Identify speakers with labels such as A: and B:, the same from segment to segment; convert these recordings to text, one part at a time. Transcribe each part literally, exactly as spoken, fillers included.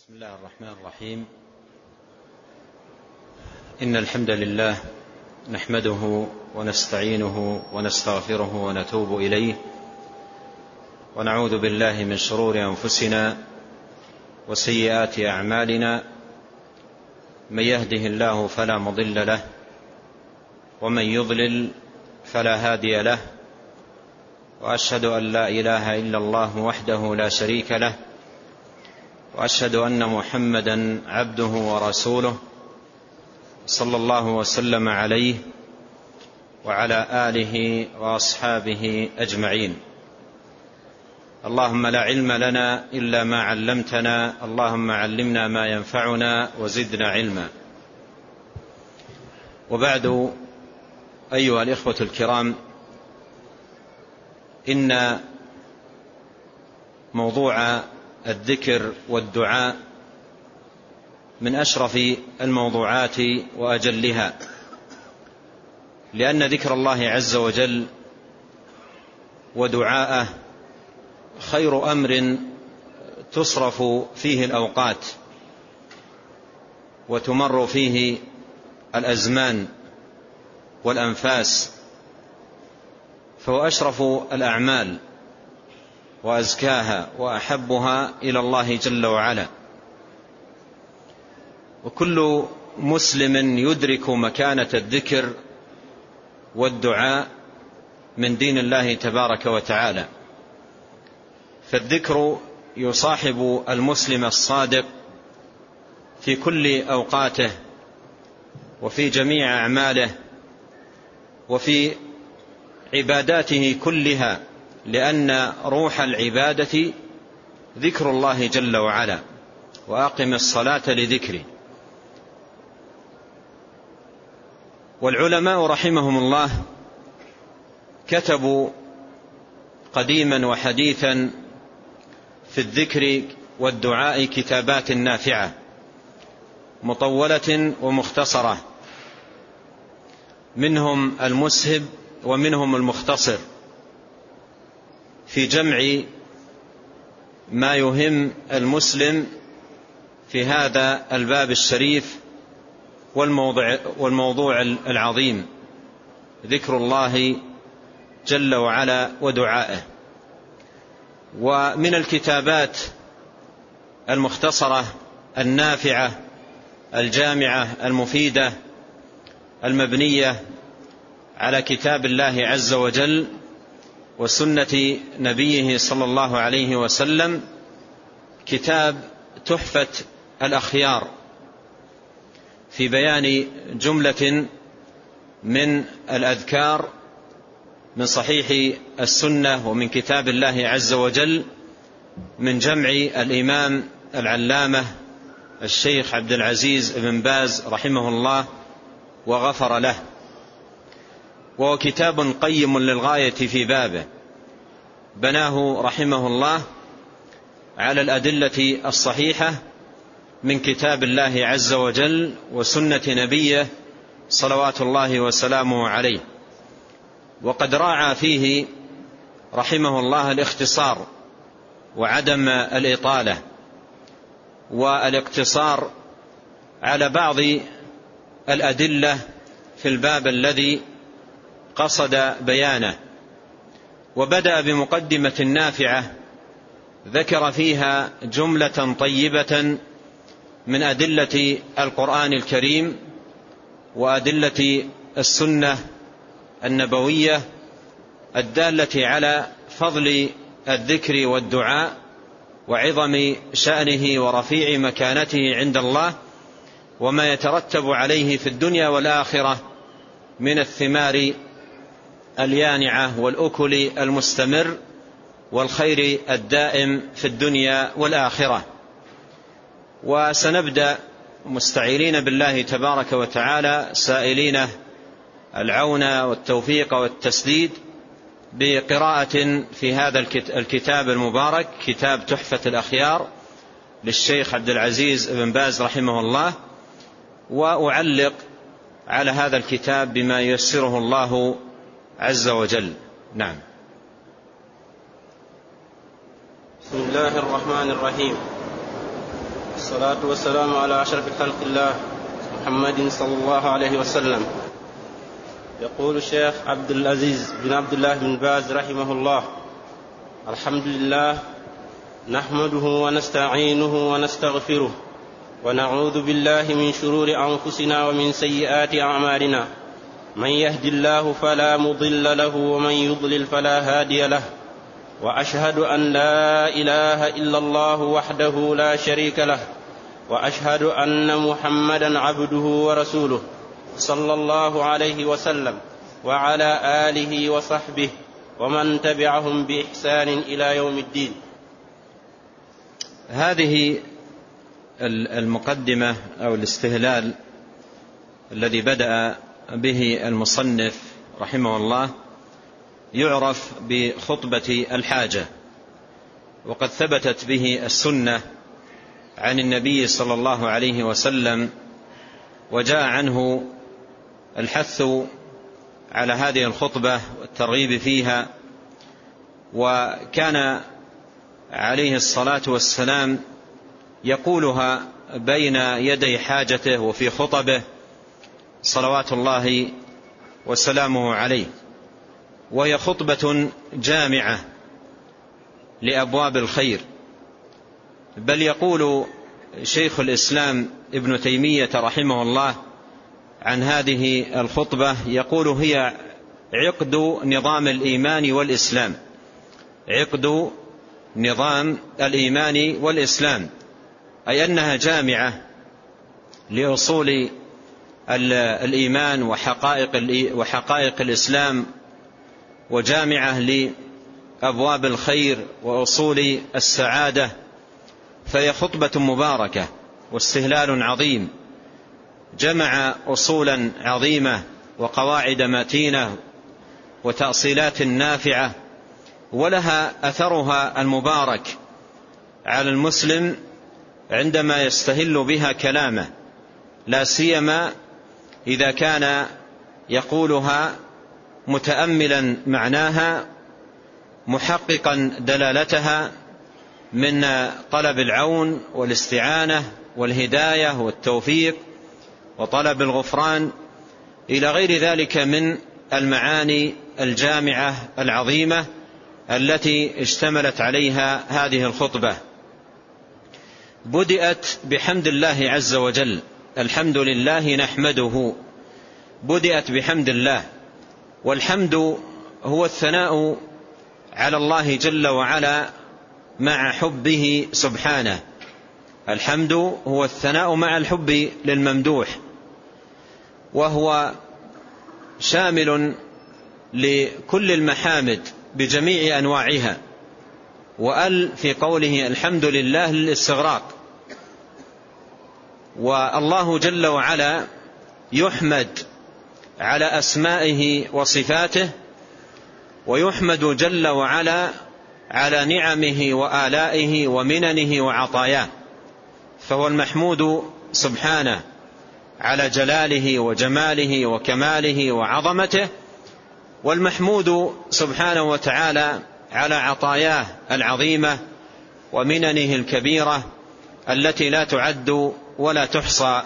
A: بسم الله الرحمن الرحيم. إن الحمد لله نحمده ونستعينه ونستغفره ونتوب إليه، ونعوذ بالله من شرور أنفسنا وسيئات أعمالنا. من يهده الله فلا مضل له، ومن يضلل فلا هادي له، وأشهد أن لا إله إلا الله وحده لا شريك له، وأشهد أن محمدا عبده ورسوله صلى الله وسلم عليه وعلى آله وأصحابه أجمعين. اللهم لا علم لنا إلا ما علمتنا، اللهم علمنا ما ينفعنا وزدنا علما. وبعد، أيها الإخوة الكرام، إن موضوع الذكر والدعاء من أشرف الموضوعات وأجلها، لأن ذكر الله عز وجل ودعاءه خير أمر تصرف فيه الأوقات وتمر فيه الأزمان والأنفاس، فهو أشرف الأعمال وأزكاها وأحبها إلى الله جل وعلا. وكل مسلم يدرك مكانة الذكر والدعاء من دين الله تبارك وتعالى، فالذكر يصاحب المسلم الصادق في كل أوقاته وفي جميع أعماله وفي عباداته كلها، لأن روح العبادة ذكر الله جل وعلا، وأقم الصلاة لذكره. والعلماء رحمهم الله كتبوا قديما وحديثا في الذكر والدعاء كتابات نافعة مطولة ومختصرة، منهم المسهب ومنهم المختصر، في جمع ما يهم المسلم في هذا الباب الشريف والموضوع, والموضوع العظيم، ذكر الله جل وعلا ودعائه. ومن الكتابات المختصرة النافعة الجامعة المفيدة المبنية على كتاب الله عز وجل وسنة نبيه صلى الله عليه وسلم كتاب تحفة الأخيار، في بيان جملة من الأذكار من صحيح السنة ومن كتاب الله عز وجل، من جمع الإمام العلامة الشيخ عبد العزيز بن باز رحمه الله وغفر له. وهو كتاب قيم للغاية في بابه، بناه رحمه الله على الأدلة الصحيحة من كتاب الله عز وجل وسنة نبيه صلوات الله وسلامه عليه. وقد راعى فيه رحمه الله الاختصار وعدم الإطالة والاقتصار على بعض الأدلة في الباب الذي قصد بيانه. وبدأ بمقدمة نافعة ذكر فيها جملة طيبة من أدلة القرآن الكريم وأدلة السنة النبوية الدالة على فضل الذكر والدعاء وعظم شأنه ورفيع مكانته عند الله، وما يترتب عليه في الدنيا والآخرة من الثمار اليانعة والأكل المستمر والخير الدائم في الدنيا والآخرة. وسنبدأ مستعينين بالله تبارك وتعالى سائلين العون والتوفيق والتسديد بقراءة في هذا الكتاب المبارك، كتاب تحفة الأخيار للشيخ عبد العزيز بن باز رحمه الله، وأعلق على هذا الكتاب بما ييسره الله عز وجل. نعم.
B: بسم الله الرحمن الرحيم. والصلاة والسلام على أشرف خلق الله محمد صلى الله عليه وسلم. يقول الشيخ عبد العزيز بن عبد الله بن باز رحمه الله: الحمد لله نحمده ونستعينه ونستغفره ونعوذ بالله من شرور أنفسنا ومن سيئات أعمالنا، من يهد الله فلا مضل له ومن يضلل فلا هادي له، وأشهد أن لا إله إلا الله وحده لا شريك له، وأشهد أن محمدا عبده ورسوله صلى الله عليه وسلم وعلى آله وصحبه ومن تبعهم بإحسان إلى يوم الدين.
A: هذه المقدمة أو الاستهلال الذي بدأ به المصنف رحمه الله يعرف بخطبة الحاجة، وقد ثبتت به السنة عن النبي صلى الله عليه وسلم، وجاء عنه الحث على هذه الخطبة والترغيب فيها. وكان عليه الصلاة والسلام يقولها بين يدي حاجته وفي خطبه صلوات الله وسلامه عليه، وهي خطبة جامعة لأبواب الخير. بل يقول شيخ الإسلام ابن تيمية رحمه الله عن هذه الخطبة، يقول: هي عقد نظام الإيمان والإسلام، عقد نظام الإيمان والإسلام، أي أنها جامعة لأصول الإيمان وحقائق, وحقائق الإسلام، وجامعة لأبواب الخير وأصول السعادة. فهي خطبة مباركة واستهلال عظيم، جمع أصولا عظيمة وقواعد متينة وتأصيلات نافعة، ولها أثرها المبارك على المسلم عندما يستهل بها كلامه، لا سيما إذا كان يقولها متأملا معناها، محققا دلالتها من طلب العون والاستعانة والهداية والتوفيق وطلب الغفران إلى غير ذلك من المعاني الجامعة العظيمة التي اشتملت عليها هذه الخطبة. بدأت بحمد الله عز وجل، الحمد لله نحمده، بدأت بحمد الله، والحمد هو الثناء على الله جل وعلا مع حبه سبحانه. الحمد هو الثناء مع الحب للممدوح، وهو شامل لكل المحامد بجميع أنواعها. وأل في قوله الحمد لله للاستغراق، والله جل وعلا يحمد على أسمائه وصفاته، ويحمد جل وعلا على نعمه وآلائه ومننه وعطاياه، فهو المحمود سبحانه على جلاله وجماله وكماله وعظمته، والمحمود سبحانه وتعالى على عطاياه العظيمة ومننه الكبيرة التي لا تعد ولا تحصى.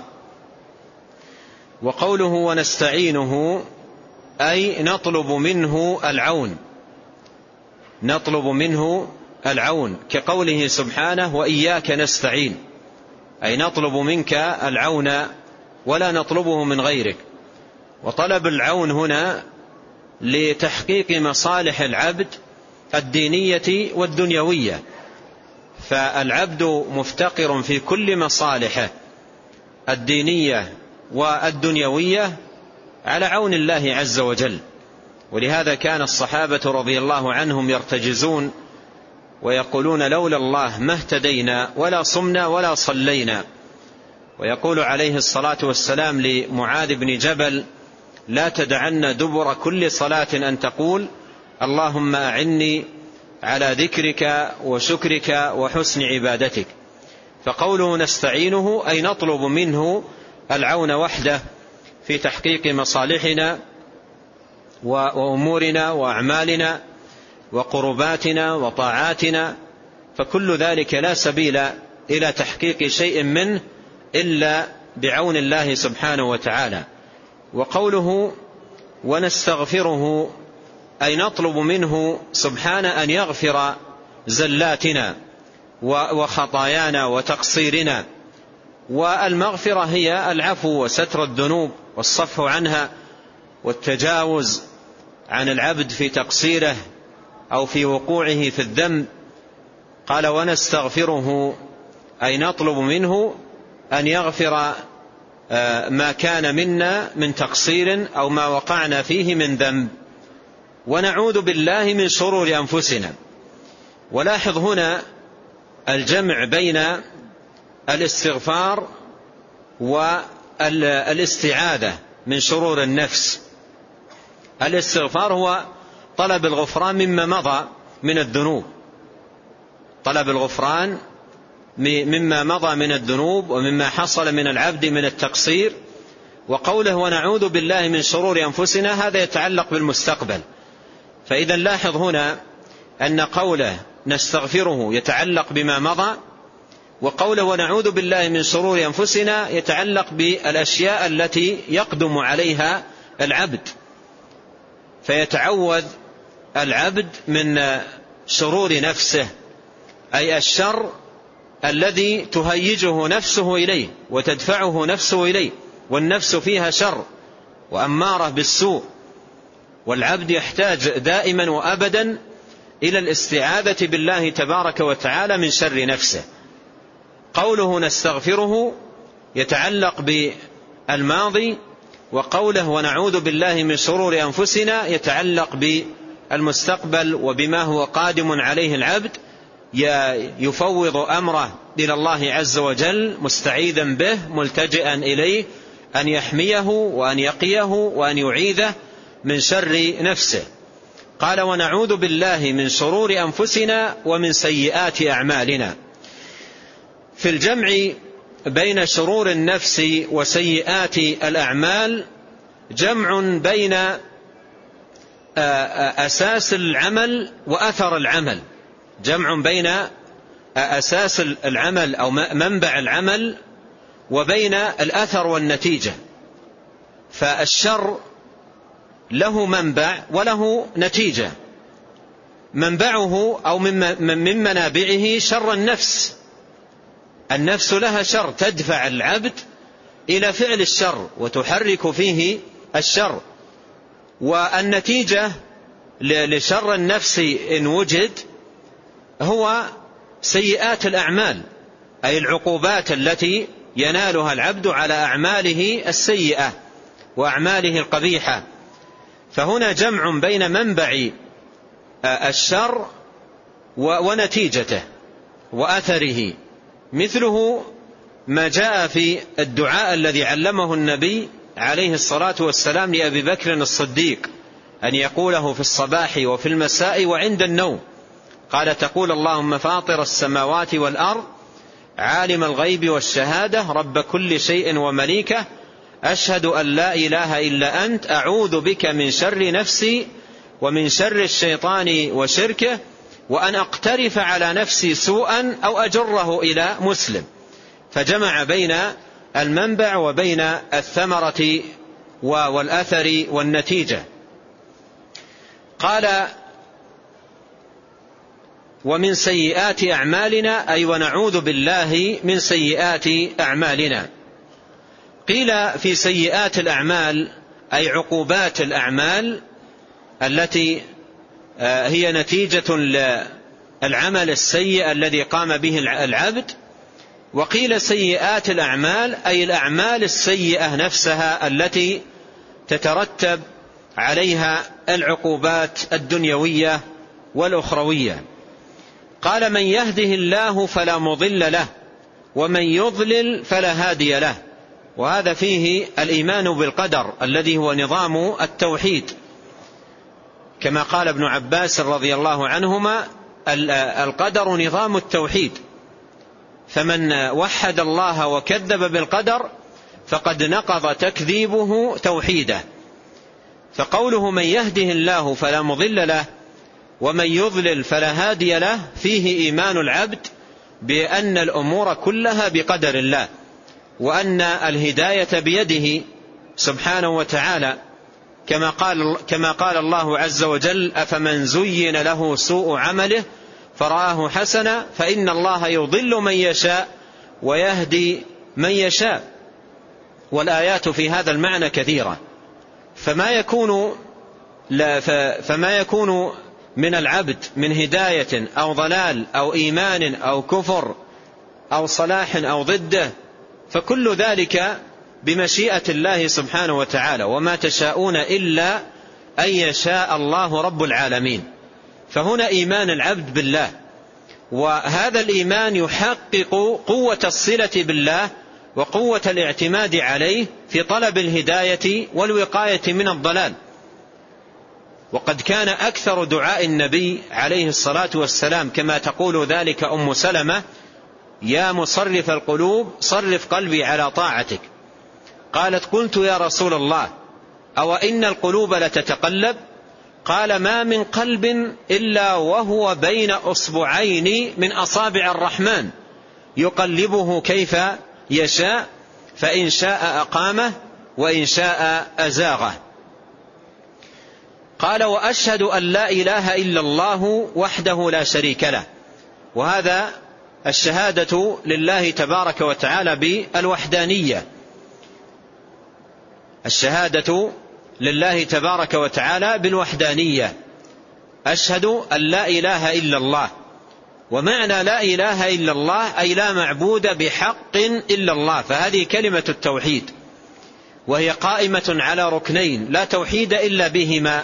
A: وقوله ونستعينه أي نطلب منه العون، نطلب منه العون، كقوله سبحانه وإياك نستعين، أي نطلب منك العون ولا نطلبه من غيرك. وطلب العون هنا لتحقيق مصالح العبد الدينية والدنيوية، فالعبد مفتقر في كل مصالحه الدينية والدنيوية على عون الله عز وجل. ولهذا كان الصحابة رضي الله عنهم يرتجزون ويقولون لولا الله ما اهتدينا ولا صمنا ولا صلينا. ويقول عليه الصلاة والسلام لمعاذ بن جبل لا تدعن دبر كل صلاة أن تقول اللهم أعني على ذكرك وشكرك وحسن عبادتك. فقوله نستعينه أي نطلب منه العون وحده في تحقيق مصالحنا وأمورنا وأعمالنا وقرباتنا وطاعاتنا، فكل ذلك لا سبيل إلى تحقيق شيء منه إلا بعون الله سبحانه وتعالى. وقوله ونستغفره أي نطلب منه سبحانه أن يغفر زلاتنا وخطايانا وتقصيرنا. والمغفرة هي العفو وستر الذنوب والصفح عنها والتجاوز عن العبد في تقصيره أو في وقوعه في الذنب. قال ونستغفره أي نطلب منه أن يغفر ما كان منا من تقصير أو ما وقعنا فيه من ذنب، ونعوذ بالله من شرور أنفسنا. ولاحظ هنا الجمع بين الاستغفار والاستعاذة من شرور النفس. الاستغفار هو طلب الغفران مما مضى من الذنوب، طلب الغفران مما مضى من الذنوب ومما حصل من العبد من التقصير. وقوله ونعوذ بالله من شرور أنفسنا هذا يتعلق بالمستقبل. فإذا لاحظ هنا أن قوله نستغفره يتعلق بما مضى، وقوله ونعوذ بالله من شرور أنفسنا يتعلق بالأشياء التي يقدم عليها العبد. فيتعوذ العبد من شرور نفسه، أي الشر الذي تهيجه نفسه إليه وتدفعه نفسه إليه، والنفس فيها شر وأمارة بالسوء، والعبد يحتاج دائما وأبدا إلى الاستعاذة بالله تبارك وتعالى من شر نفسه. قوله نستغفره يتعلق بالماضي، وقوله ونعوذ بالله من شرور أنفسنا يتعلق بالمستقبل وبما هو قادم عليه العبد، يفوض أمره إلى الله عز وجل مستعيذا به ملتجئا إليه أن يحميه وأن يقيه وأن يعيذه من شر نفسه. قال ونعوذ بالله من شرور أنفسنا ومن سيئات أعمالنا. في الجمع بين شرور النفس وسيئات الأعمال جمع بين أساس العمل وأثر العمل، جمع بين أساس العمل أو منبع العمل وبين الأثر والنتيجة. فالشر له منبع وله نتيجة. منبعه أو من منابعه شر النفس، النفس لها شر تدفع العبد إلى فعل الشر وتحرك فيه الشر. والنتيجة لشر النفس إن وجد هو سيئات الأعمال، أي العقوبات التي ينالها العبد على أعماله السيئة وأعماله القبيحة. فهنا جمع بين منبع الشر ونتيجته وأثره، مثله ما جاء في الدعاء الذي علمه النبي عليه الصلاة والسلام لأبي بكر الصديق أن يقوله في الصباح وفي المساء وعند النوم. قال تقول اللهم فاطر السماوات والأرض عالم الغيب والشهادة رب كل شيء ومليكه أشهد أن لا إله إلا أنت أعوذ بك من شر نفسي ومن شر الشيطان وشركه وأن أقترف على نفسي سوءا أو أجره إلى مسلم. فجمع بين المنبع وبين الثمرة والأثر والنتيجة. قال ومن سيئات أعمالنا أي ونعوذ بالله من سيئات أعمالنا. قيل في سيئات الأعمال أي عقوبات الأعمال التي هي نتيجة للعمل السيء الذي قام به العبد. وقيل سيئات الأعمال أي الأعمال السيئة نفسها التي تترتب عليها العقوبات الدنيوية والأخروية. قال من يهده الله فلا مضل له ومن يضلل فلا هادي له. وهذا فيه الإيمان بالقدر الذي هو نظام التوحيد، كما قال ابن عباس رضي الله عنهما القدر نظام التوحيد، فمن وحد الله وكذب بالقدر فقد نقض تكذيبه توحيده. فقوله من يهده الله فلا مضل له ومن يضلل فلا هادي له فيه إيمان العبد بأن الأمور كلها بقدر الله، وأن الهداية بيده سبحانه وتعالى، كما قال, كما قال الله عز وجل: أفمن زين له سوء عمله فرآه حسنا فإن الله يضل من يشاء ويهدي من يشاء. والآيات في هذا المعنى كثيرة. فما يكون فما يكون من العبد من هداية أو ضلال أو إيمان أو كفر أو صلاح أو ضده، فكل ذلك بمشيئة الله سبحانه وتعالى، وما تشاءون إلا أن يشاء الله رب العالمين. فهنا إيمان العبد بالله، وهذا الإيمان يحقق قوة الصلة بالله وقوة الاعتماد عليه في طلب الهداية والوقاية من الضلال. وقد كان أكثر دعاء النبي عليه الصلاة والسلام كما تقول ذلك أم سلمة: يا مصرف القلوب صرف قلبي على طاعتك. قالت: قلت يا رسول الله أو إن القلوب لتتقلب؟ قال: ما من قلب إلا وهو بين أصبعين من أصابع الرحمن يقلبه كيف يشاء، فإن شاء أقامه وإن شاء أزاغه. قال: وأشهد أن لا إله إلا الله وحده لا شريك له. وهذا الشهادة لله تبارك وتعالى بالوحدانية، الشهادة لله تبارك وتعالى بالوحدانية. أشهد أن لا إله إلا الله. ومعنى لا إله إلا الله أي لا معبود بحق إلا الله، فهذه كلمة التوحيد، وهي قائمة على ركنين لا توحيد إلا بهما: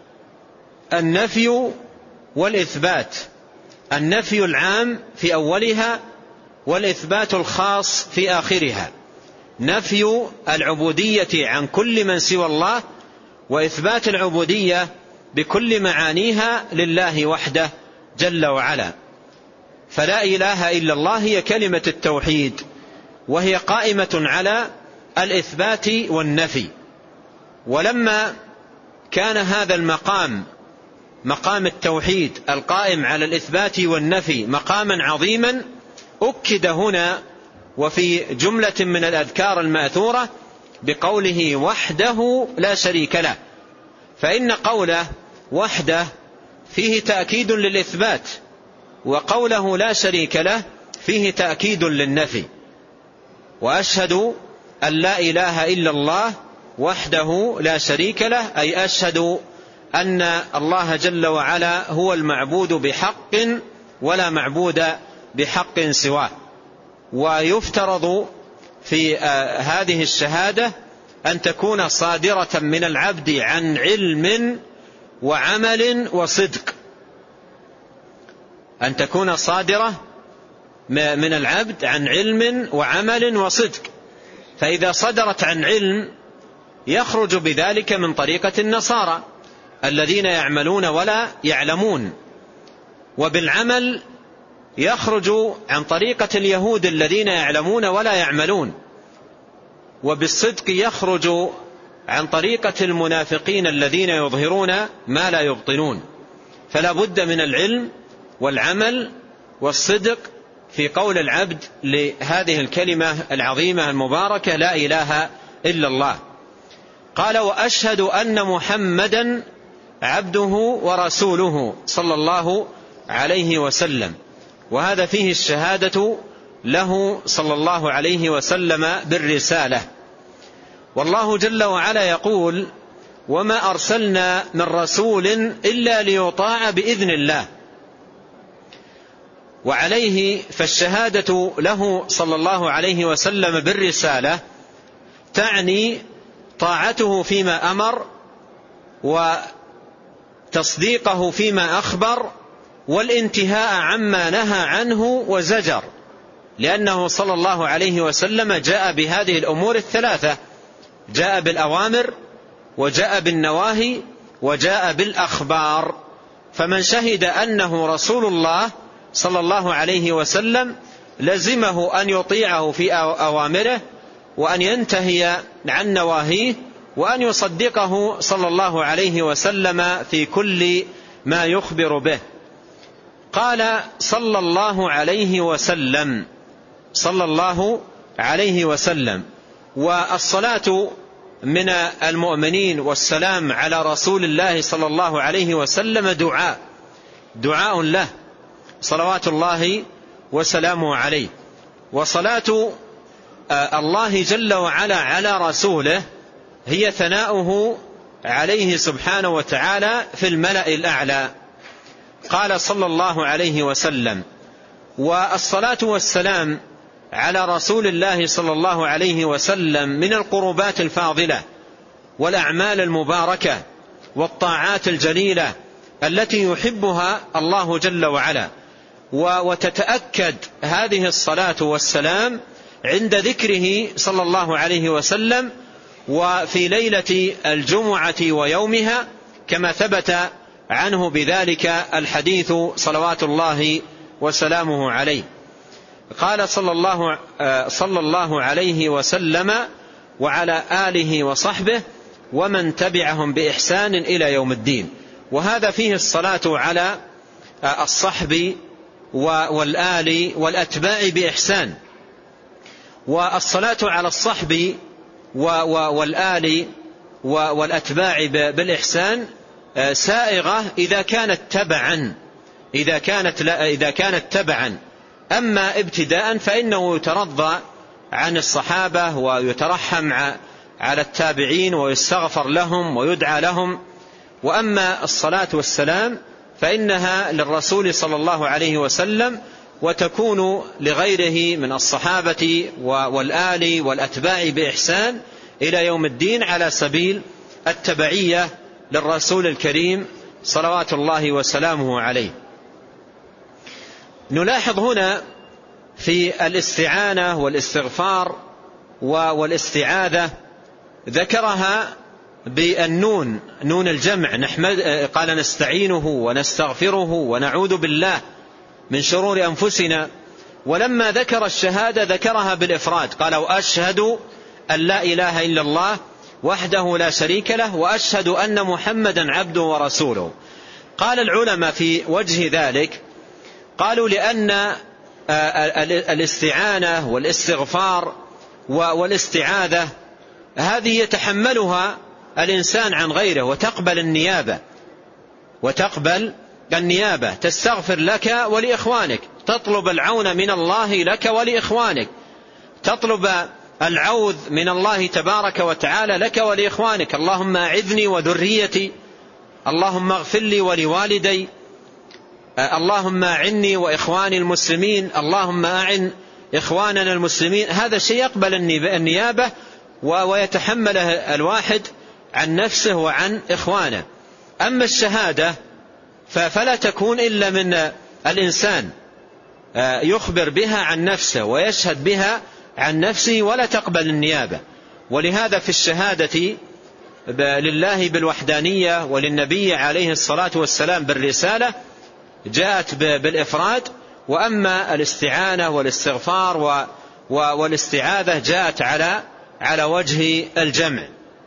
A: النفي والإثبات. النفي العام في أولها والإثبات الخاص في آخرها. نفي العبودية عن كل من سوى الله، وإثبات العبودية بكل معانيها لله وحده جل وعلا. فلا إله إلا الله هي كلمة التوحيد، وهي قائمة على الإثبات والنفي. ولما كان هذا المقام مقام التوحيد القائم على الإثبات والنفي مقاما عظيما، أكد هنا وفي جملة من الأذكار المأثورة بقوله وحده لا شريك له. فإن قوله وحده فيه تأكيد للإثبات، وقوله لا شريك له فيه تأكيد للنفي. وأشهد أن لا إله إلا الله وحده لا شريك له، أي أشهد أن الله جل وعلا هو المعبود بحق ولا معبود بحق سواه. ويفترض في هذه الشهادة أن تكون صادرة من العبد عن علم وعمل وصدق، أن تكون صادرة من العبد عن علم وعمل وصدق. فإذا صدرت عن علم يخرج بذلك من طريقة النصارى الذين يعملون ولا يعلمون، وبالعمل يخرج عن طريقة اليهود الذين يعلمون ولا يعملون، وبالصدق يخرج عن طريقة المنافقين الذين يظهرون ما لا يبطنون. فلا بد من العلم والعمل والصدق في قول العبد لهذه الكلمة العظيمة المباركة لا إله إلا الله. قال وأشهد أن محمدا عبده ورسوله صلى الله عليه وسلم. وهذا فيه الشهادة له صلى الله عليه وسلم بالرسالة. والله جل وعلا يقول وما أرسلنا من رسول إلا ليطاع بإذن الله. وعليه فالشهادة له صلى الله عليه وسلم بالرسالة تعني طاعته فيما أمر وتصديقه فيما أخبر والانتهاء عما نهى عنه وزجر، لأنه صلى الله عليه وسلم جاء بهذه الأمور الثلاثة: جاء بالأوامر وجاء بالنواهي وجاء بالأخبار. فمن شهد أنه رسول الله صلى الله عليه وسلم لزمه أن يطيعه في أوامره وأن ينتهي عن نواهيه وأن يصدقه صلى الله عليه وسلم في كل ما يخبر به. قال صلى الله عليه وسلم صلى الله عليه وسلم والصلاة من المؤمنين والسلام على رسول الله صلى الله عليه وسلم دعاء دعاء له صلوات الله وسلامه عليه. وصلاة الله جل وعلا على رسوله هي ثناؤه عليه سبحانه وتعالى في الملأ الأعلى. قال صلى الله عليه وسلم: والصلاة والسلام على رسول الله صلى الله عليه وسلم من القربات الفاضلة والأعمال المباركة والطاعات الجليلة التي يحبها الله جل وعلا. وتتأكد هذه الصلاة والسلام عند ذكره صلى الله عليه وسلم وفي ليلة الجمعة ويومها، كما ثبت عنه بذلك الحديث صلوات الله وسلامه عليه. قال صلى الله, صلى الله عليه وسلم: وعلى آله وصحبه ومن تبعهم بإحسان إلى يوم الدين. وهذا فيه الصلاة على الصحب والآل والأتباع بإحسان. والصلاة على الصحب والآل والأتباع بالإحسان سائغة إذا كانت تبعا إذا كانت لا إذا كانت تبعا أما ابتداء فإنه يترضى عن الصحابة ويترحم على التابعين ويستغفر لهم ويدعى لهم. وأما الصلاة والسلام فإنها للرسول صلى الله عليه وسلم وتكون لغيره من الصحابة والآل والأتباع بإحسان إلى يوم الدين على سبيل التبعية للرسول الكريم صلوات الله وسلامه عليه. نلاحظ هنا في الاستعانة والاستغفار والاستعاذة ذكرها بالنون، نون الجمع، نحمد قال نستعينه ونستغفره ونعوذ بالله من شرور أنفسنا. ولما ذكر الشهادة ذكرها بالإفراد، قال: وأشهد أن لا إله إلا الله وحده لا شريك له وأشهد أن محمدا عبده ورسوله. قال العلماء في وجه ذلك، قالوا لأن الاستعانة والاستغفار والاستعاذة هذه يتحملها الإنسان عن غيره وتقبل النيابة وتقبل النيابة تستغفر لك ولإخوانك، تطلب العون من الله لك ولإخوانك، تطلب العوذ من الله تبارك وتعالى لك ولإخوانك. اللهم أعذني وذريتي، اللهم اغفر لي ولوالدي، اللهم أعني وإخواني المسلمين، اللهم أعن إخواننا المسلمين. هذا الشيء يقبل النيابة ويتحمله الواحد عن نفسه وعن إخوانه. أما الشهادة فلا تكون إلا من الإنسان يخبر بها عن نفسه ويشهد بها عن نفسه ولا تقبل النيابة. ولهذا في الشهادة لله بالوحدانية وللنبي عليه الصلاة والسلام بالرسالة جاءت بالإفراد، وأما الاستعانة والاستغفار والاستعاذة جاءت على على وجه الجمع.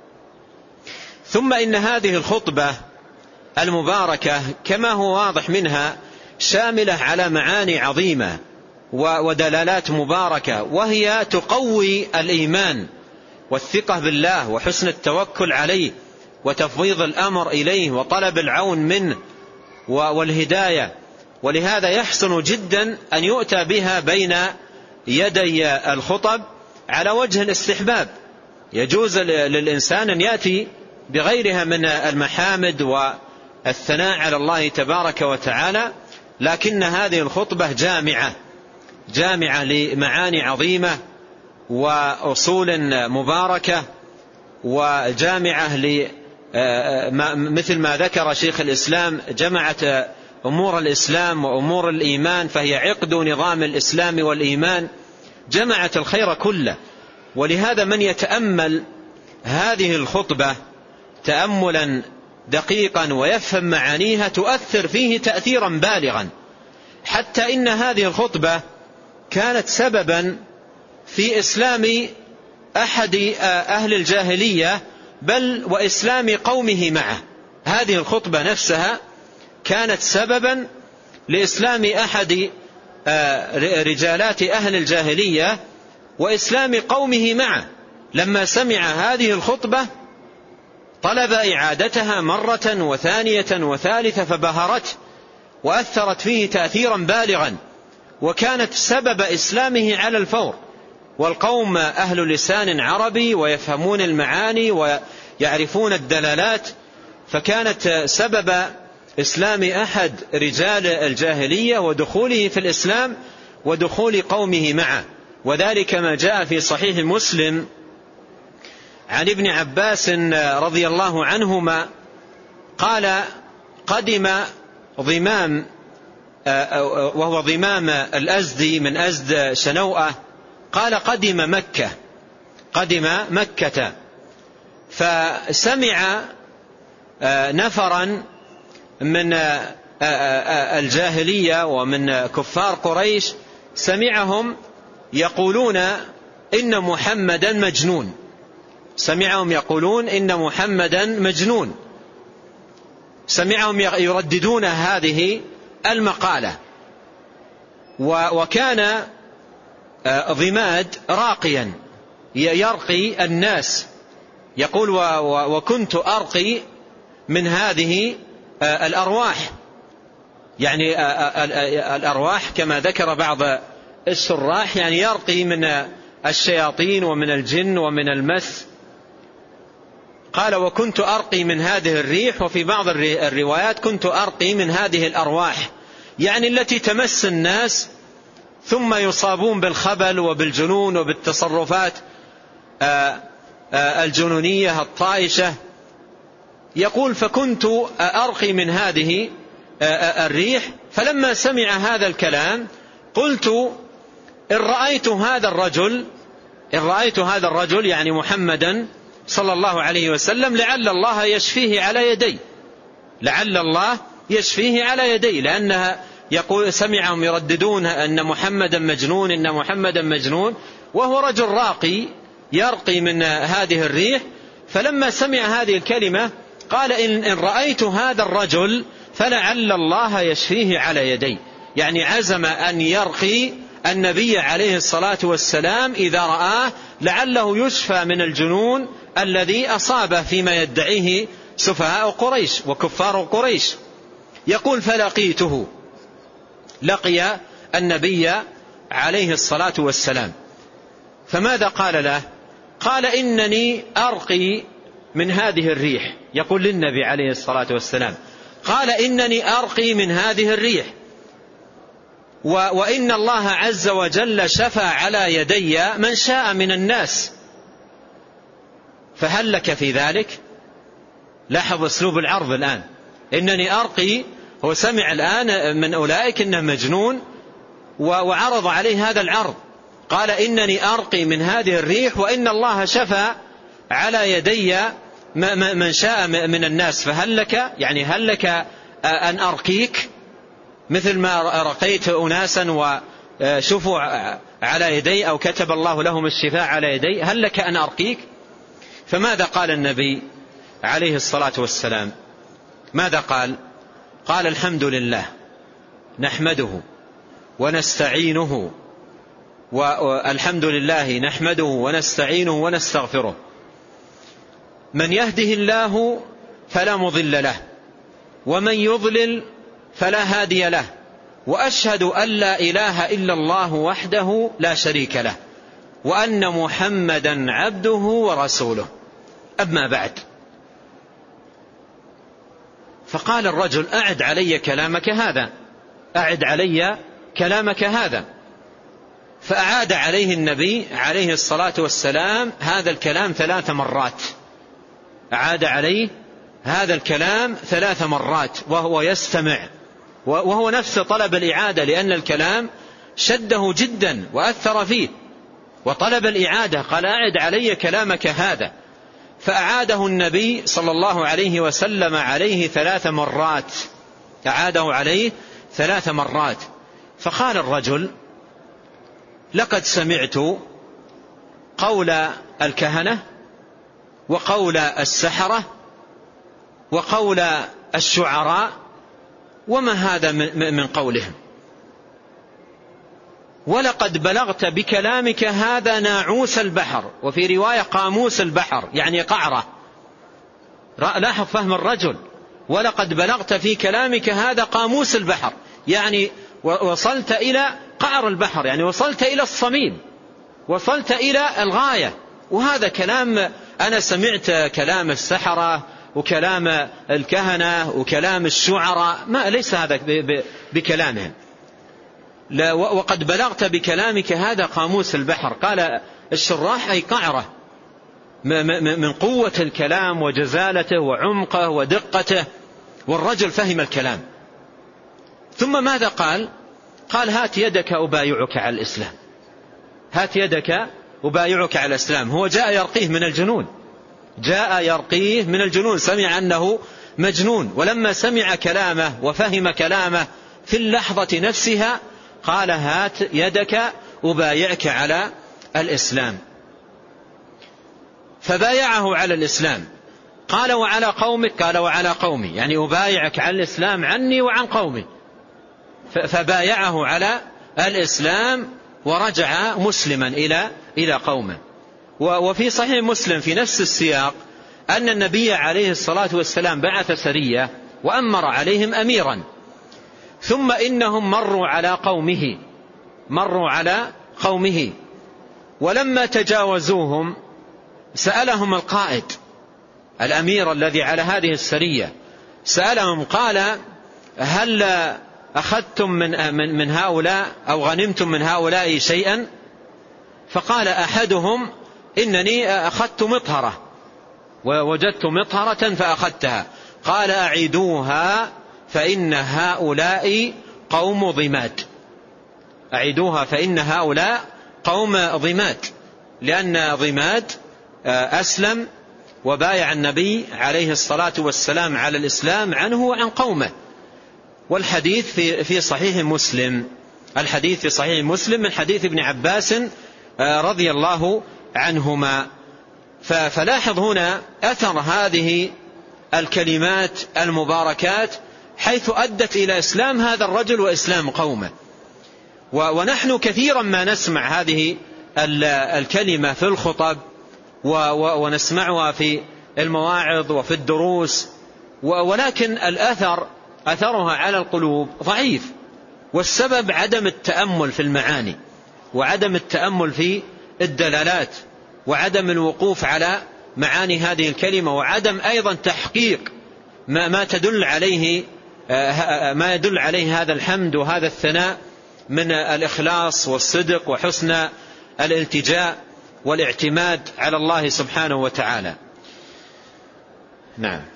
A: ثم إن هذه الخطبة المباركة كما هو واضح منها شاملة على معاني عظيمة ودلالات مباركة، وهي تقوي الإيمان والثقة بالله وحسن التوكل عليه وتفويض الأمر إليه وطلب العون منه والهداية. ولهذا يحسن جدا أن يؤتى بها بين يدي الخطب على وجه الاستحباب. يجوز للإنسان أن يأتي بغيرها من المحامد والثناء على الله تبارك وتعالى، لكن هذه الخطبة جامعة جامعة لمعاني عظيمة وأصول مباركة، وجامعة مثل ما ذكر شيخ الإسلام جمعت أمور الإسلام وأمور الإيمان، فهي عقد نظام الإسلام والإيمان، جمعت الخير كله. ولهذا من يتأمل هذه الخطبة تأملا دقيقا ويفهم معانيها تؤثر فيه تأثيرا بالغا، حتى إن هذه الخطبة كانت سببا في إسلام أحد أهل الجاهلية بل وإسلام قومه معه. هذه الخطبة نفسها كانت سببا لإسلام أحد رجالات أهل الجاهلية وإسلام قومه معه، لما سمع هذه الخطبة طلب إعادتها مرة وثانية وثالثة فبهرته وأثرت فيه تأثيرا بالغا، وكانت سبب إسلامه على الفور. والقوم أهل لسان عربي ويفهمون المعاني ويعرفون الدلالات، فكانت سبب إسلام أحد رجال الجاهلية ودخوله في الإسلام ودخول قومه معه. وذلك ما جاء في صحيح مسلم عن ابن عباس رضي الله عنهما قال: قدم ضمام، وهو ضمام الأزدي من أزد شنوءة، قال: قدم مكة قدم مكة فسمع نفرا من الجاهلية ومن كفار قريش، سمعهم يقولون إن محمدا مجنون سمعهم يقولون إن محمدا مجنون سمعهم يرددون هذه المقالة. وكان ضماد راقيا يرقي الناس، يقول: وكنت أرقي من هذه الأرواح، يعني الأرواح كما ذكر بعض الشراح، يعني يرقي من الشياطين ومن الجن ومن المس. قال: وكنت أرقي من هذه الريح، وفي بعض الروايات كنت أرقي من هذه الأرواح، يعني التي تمس الناس ثم يصابون بالخبل وبالجنون وبالتصرفات الجنونية الطائشة. يقول: فكنت أرقي من هذه الريح، فلما سمع هذا الكلام قلت: إن رأيت هذا الرجل إن رأيت هذا الرجل يعني محمدا صلى الله عليه وسلم لعل الله يشفيه على يدي لعل الله يشفيه على يدي لأنها يقول سمعهم يرددون أن محمدا مجنون إن محمدا مجنون، وهو رجل راقي يرقي من هذه الريح. فلما سمع هذه الكلمة قال: إن رأيت هذا الرجل فلعل الله يشفيه على يدي، يعني عزم أن يرقي النبي عليه الصلاة والسلام إذا رآه لعله يشفى من الجنون الذي أصابه فيما يدعيه سفهاء قريش وكفار قريش. يقول: فلقيته لقي النبي عليه الصلاة والسلام، فماذا قال له؟ قال: إنني أرقي من هذه الريح. يقول للنبي عليه الصلاة والسلام: قال: إنني أرقي من هذه الريح، وإن الله عز وجل شفى على يدي من شاء من الناس، فهل لك في ذلك؟ لاحظ أسلوب العرض الآن، إنني أرقي، هو سمع الآن من أولئك إنه مجنون وعرض عليه هذا العرض، قال: إنني أرقي من هذه الريح وإن الله شفى على يدي من شاء من الناس، فهل لك يعني هل لك أن أرقيك مثل ما رقيت أناسا وشفوا على يدي أو كتب الله لهم الشفاء على يدي، هل لك أن أرقيك؟ فماذا قال النبي عليه الصلاة والسلام؟ ماذا قال؟ قال: الحمد لله نحمده ونستعينه والحمد لله نحمده ونستعينه ونستغفره، من يهده الله فلا مضل له ومن يضلل فلا هادي له، وأشهد أن لا إله إلا الله وحده لا شريك له وأن محمدا عبده ورسوله، أما بعد. فقال الرجل: أعد علي كلامك هذا أعد علي كلامك هذا فأعاد عليه النبي عليه الصلاة والسلام هذا الكلام ثلاث مرات أعاد عليه هذا الكلام ثلاث مرات وهو يستمع، وهو نفس طلب الإعادة، لأن الكلام شده جدا وأثر فيه وطلب الإعادة، قال: أعد علي كلامك هذا. فأعاده النبي صلى الله عليه وسلم عليه ثلاث مرات أعاده عليه ثلاث مرات. فقال الرجل: لقد سمعت قول الكهنة وقول السحرة وقول الشعراء وما هذا من قولهم؟ ولقد بلغت بكلامك هذا ناعوس البحر، وفي رواية قاموس البحر يعني قعرة. لاحظ فهم الرجل، ولقد بلغت في كلامك هذا قاموس البحر، يعني وصلت إلى قعر البحر، يعني وصلت إلى الصميم، وصلت إلى الغاية. وهذا كلام، أنا سمعت كلام السحرة وكلام الكهنة وكلام الشعراء، ما ليس هذا بكلامهم. وقد بلغت بكلامك هذا قاموس البحر. قال الشراح أي قعرة من قوة الكلام وجزالته وعمقه ودقته، والرجل فهم الكلام. ثم ماذا قال؟ قال هات يدك أبايعك على الإسلام، هات يدك أبايعك على الإسلام. هو جاء يرقيه من الجنون، جاء يرقيه من الجنون، سمع أنه مجنون، ولما سمع كلامه وفهم كلامه في اللحظة نفسها قال هات يدك أبايعك على الإسلام. فبايعه على الإسلام. قال وعلى قومك؟ قال وعلى قومي، يعني أبايعك على الإسلام عني وعن قومي. فبايعه على الإسلام ورجع مسلما إلى إلى قومه. وفي صحيح مسلم في نفس السياق أن النبي عليه الصلاة والسلام بعث سرية وأمر عليهم أميرا، ثم إنهم مروا على قومه مروا على قومه ولما تجاوزوهم سألهم القائد الأمير الذي على هذه السرية، سألهم قال هل أخذتم من, من, من هؤلاء أو غنمتم من هؤلاء شيئا؟ فقال أحدهم إنني أخذت مطهرة ووجدت مطهرة فأخذتها. قال أعيدوها فإن هؤلاء قوم ضماد، أعيدوها فإن هؤلاء قوم ضماد، لأن ضماد أسلم وبايع النبي عليه الصلاة والسلام على الإسلام عنه وعن قومه. والحديث في في صحيح مسلم، الحديث في صحيح مسلم من حديث ابن عباس رضي الله عنهما. فلاحظ هنا أثر هذه الكلمات المباركات حيث أدت إلى إسلام هذا الرجل وإسلام قومه. ونحن كثيرا ما نسمع هذه الكلمة في الخطب ونسمعها في المواعظ وفي الدروس، ولكن الأثر أثرها على القلوب ضعيف، والسبب عدم التأمل في المعاني وعدم التأمل في الدلالات وعدم الوقوف على معاني هذه الكلمة، وعدم أيضا تحقيق ما, ما تدل عليه ما يدل عليه هذا الحمد وهذا الثناء من الإخلاص والصدق وحسن الالتجاء والاعتماد على الله سبحانه وتعالى. نعم.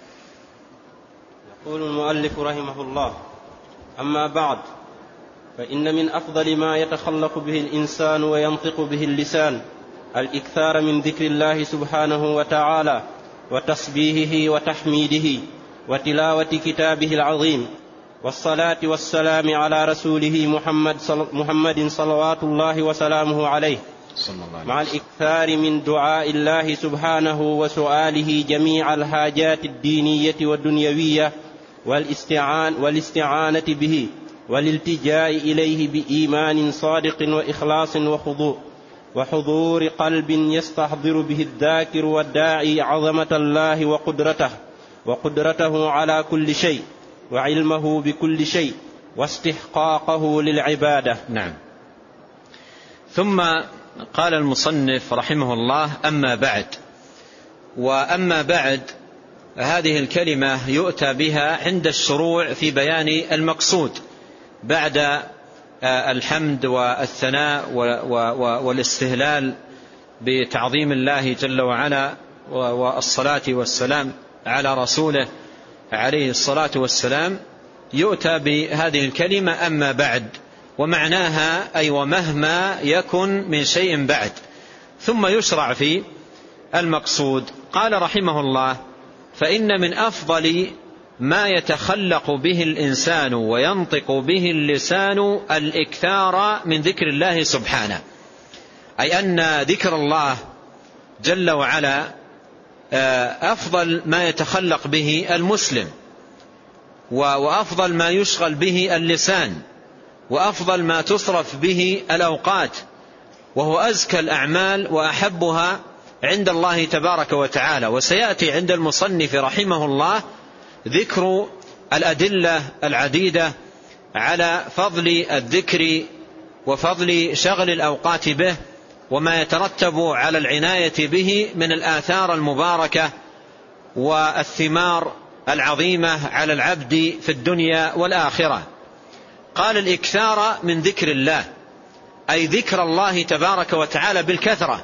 B: يقول المؤلف رحمه الله: أما بعد، فإن من أفضل ما يتخلق به الإنسان وينطق به اللسان الإكثار من ذكر الله سبحانه وتعالى وتسبيحه وتحميده وتلاوة كتابه العظيم، والصلاة والسلام على رسوله محمد, صل... محمد صلوات الله وسلامه عليه، مع الإكثار من دعاء الله سبحانه وسؤاله جميع الحاجات الدينية والدنيوية، والاستعان والاستعانة به والالتجاء إليه بإيمان صادق وإخلاص وخضوع وحضور قلب يستحضر به الذاكر والداعي عظمة الله وقدرته وقدرته على كل شيء وعلمه بكل شيء واستحقاقه للعبادة.
A: نعم. ثم قال المصنف رحمه الله: أما بعد. وأما بعد هذه الكلمة يؤتى بها عند الشروع في بيان المقصود بعد الحمد والثناء والاستهلال بتعظيم الله جل وعلا والصلاة والسلام على رسوله عليه الصلاة والسلام. يؤتى بهذه الكلمة أما بعد، ومعناها أي ومهما يكن من شيء بعد، ثم يشرع في المقصود. قال رحمه الله: فإن من أفضل ما يتخلق به الإنسان وينطق به اللسان الإكثار من ذكر الله سبحانه، أي أن ذكر الله جل وعلا أفضل ما يتخلق به المسلم، وأفضل ما يشغل به اللسان، وأفضل ما تصرف به الأوقات، وهو أزكى الأعمال وأحبها عند الله تبارك وتعالى. وسيأتي عند المصنف رحمه الله ذكر الأدلة العديدة على فضل الذكر وفضل شغل الأوقات به، وما يترتب على العناية به من الآثار المباركة والثمار العظيمة على العبد في الدنيا والآخرة. قال الإكثار من ذكر الله، أي ذكر الله تبارك وتعالى بالكثرة.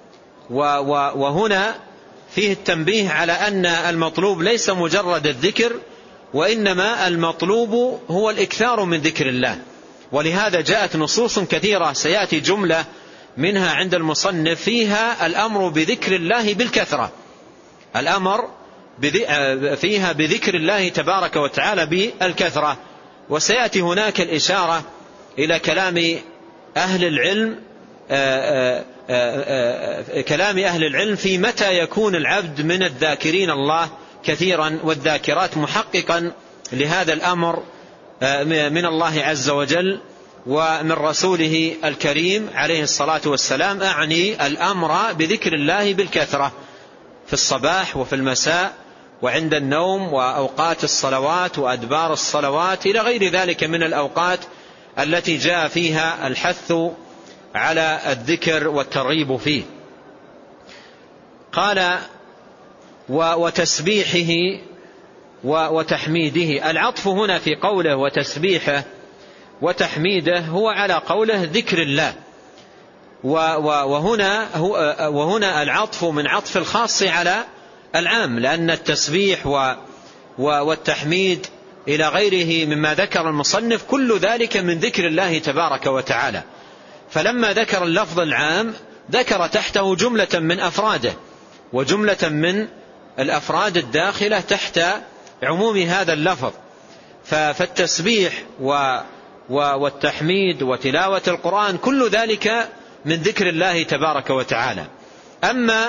A: وهنا فيه التنبيه على أن المطلوب ليس مجرد الذكر، وإنما المطلوب هو الإكثار من ذكر الله. ولهذا جاءت نصوص كثيرة سيأتي جملة منها عند المصنف فيها الأمر بذكر الله بالكثرة، الأمر فيها بذكر الله تبارك وتعالى بالكثرة. وسيأتي هناك الإشارة إلى كلام أهل العلم آآ آآ كلام أهل العلم في متى يكون العبد من الذاكرين الله كثيرا والذاكرات محققا لهذا الأمر من الله عز وجل ومن رسوله الكريم عليه الصلاة والسلام. أعني الأمر بذكر الله بالكثرة في الصباح وفي المساء وعند النوم وأوقات الصلوات وأدبار الصلوات إلى غير ذلك من الأوقات التي جاء فيها الحث على الذكر والترغيب فيه. قال وتسبيحه وتحميده. العطف هنا في قوله وتسبيحه وتحميده هو على قوله ذكر الله، وهنا, وهنا العطف من عطف الخاص على العام، لأن التسبيح والتحميد إلى غيره مما ذكر المصنف كل ذلك من ذكر الله تبارك وتعالى. فلما ذكر اللفظ العام ذكر تحته جملة من أفراده وجملة من الأفراد الداخلة تحت عموم هذا اللفظ. فالتسبيح والتحميد وتلاوة القرآن كل ذلك من ذكر الله تبارك وتعالى. أما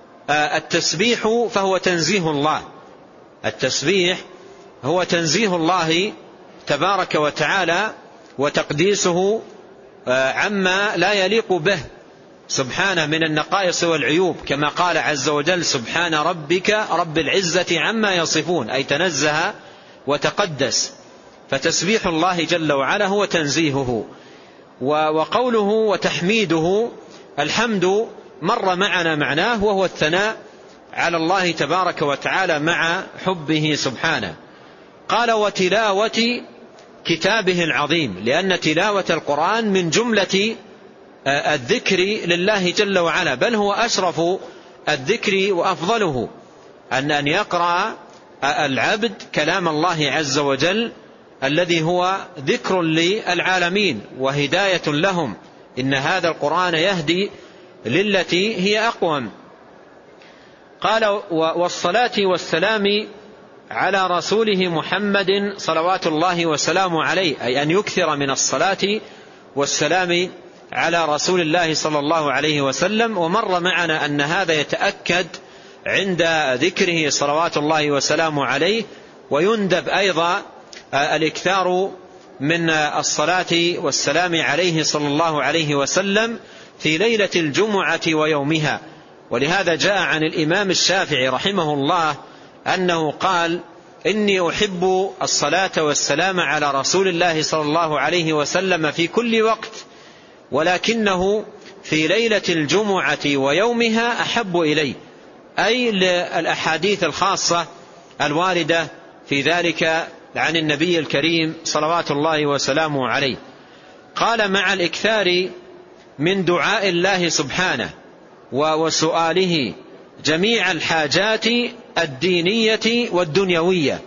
A: التسبيح فهو تنزيه الله، التسبيح هو تنزيه الله تبارك وتعالى وتقديسه عما لا يليق به سبحانه من النقائص والعيوب، كما قال عز وجل سبحان ربك رب العزة عما يصفون، أي تنزه وتقدس. فتسبيح الله جل وعلا هو تنزيهه. وقوله وتحميده الحمد مر معنا معناه، وهو الثناء على الله تبارك وتعالى مع حبه سبحانه. قال وتلاوة كتابه العظيم، لأن تلاوة القرآن من جملة الذكر لله جل وعلا، بل هو أشرف الذكر وأفضله، أن أن يقرأ العبد كلام الله عز وجل الذي هو ذكر للعالمين وهداية لهم. إن هذا القرآن يهدي للتي هي أقوم. قال والصلاة والسلام على رسوله محمد صلوات الله وسلامه عليه، أي أن يكثر من الصلاة والسلام على رسول الله صلى الله عليه وسلم. ومر معنا أن هذا يتأكد عند ذكره صلوات الله وسلامه عليه، ويندب أيضا الإكثار من الصلاة والسلام عليه صلى الله عليه وسلم في ليلة الجمعة ويومها. ولهذا جاء عن الإمام الشافعي رحمه الله أنه قال إني أحب الصلاة والسلام على رسول الله صلى الله عليه وسلم في كل وقت، ولكنه في ليلة الجمعة ويومها أحب إلي، أي للأحاديث الخاصة الواردة في ذلك عن النبي الكريم صلوات الله وسلامه عليه. قال مع الإكثار من دعاء الله سبحانه وسؤاله جميع الحاجات الدينية والدنيوية.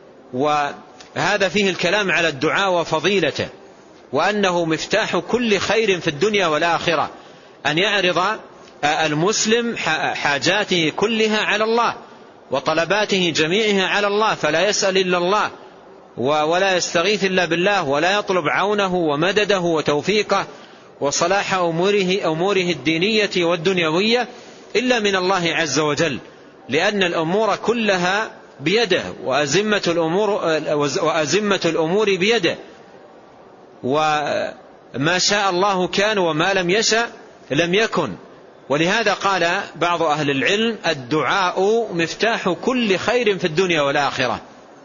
A: وهذا فيه الكلام على الدعاء وفضيلته، وأنه مفتاح كل خير في الدنيا والآخرة، أن يعرض المسلم حاجاته كلها على الله وطلباته جميعها على الله، فلا يسأل إلا الله ولا يستغيث إلا بالله، ولا يطلب عونه ومدده وتوفيقه وصلاح أموره, أموره الدينية والدنيوية إلا من الله عز وجل، لأن الأمور كلها بيده، وأزمة الأمور, وأزمة الأمور بيده، وما شاء الله كان وما لم يشأ لم يكن. ولهذا قال بعض أهل العلم: الدعاء مفتاح كل خير في الدنيا والآخرة،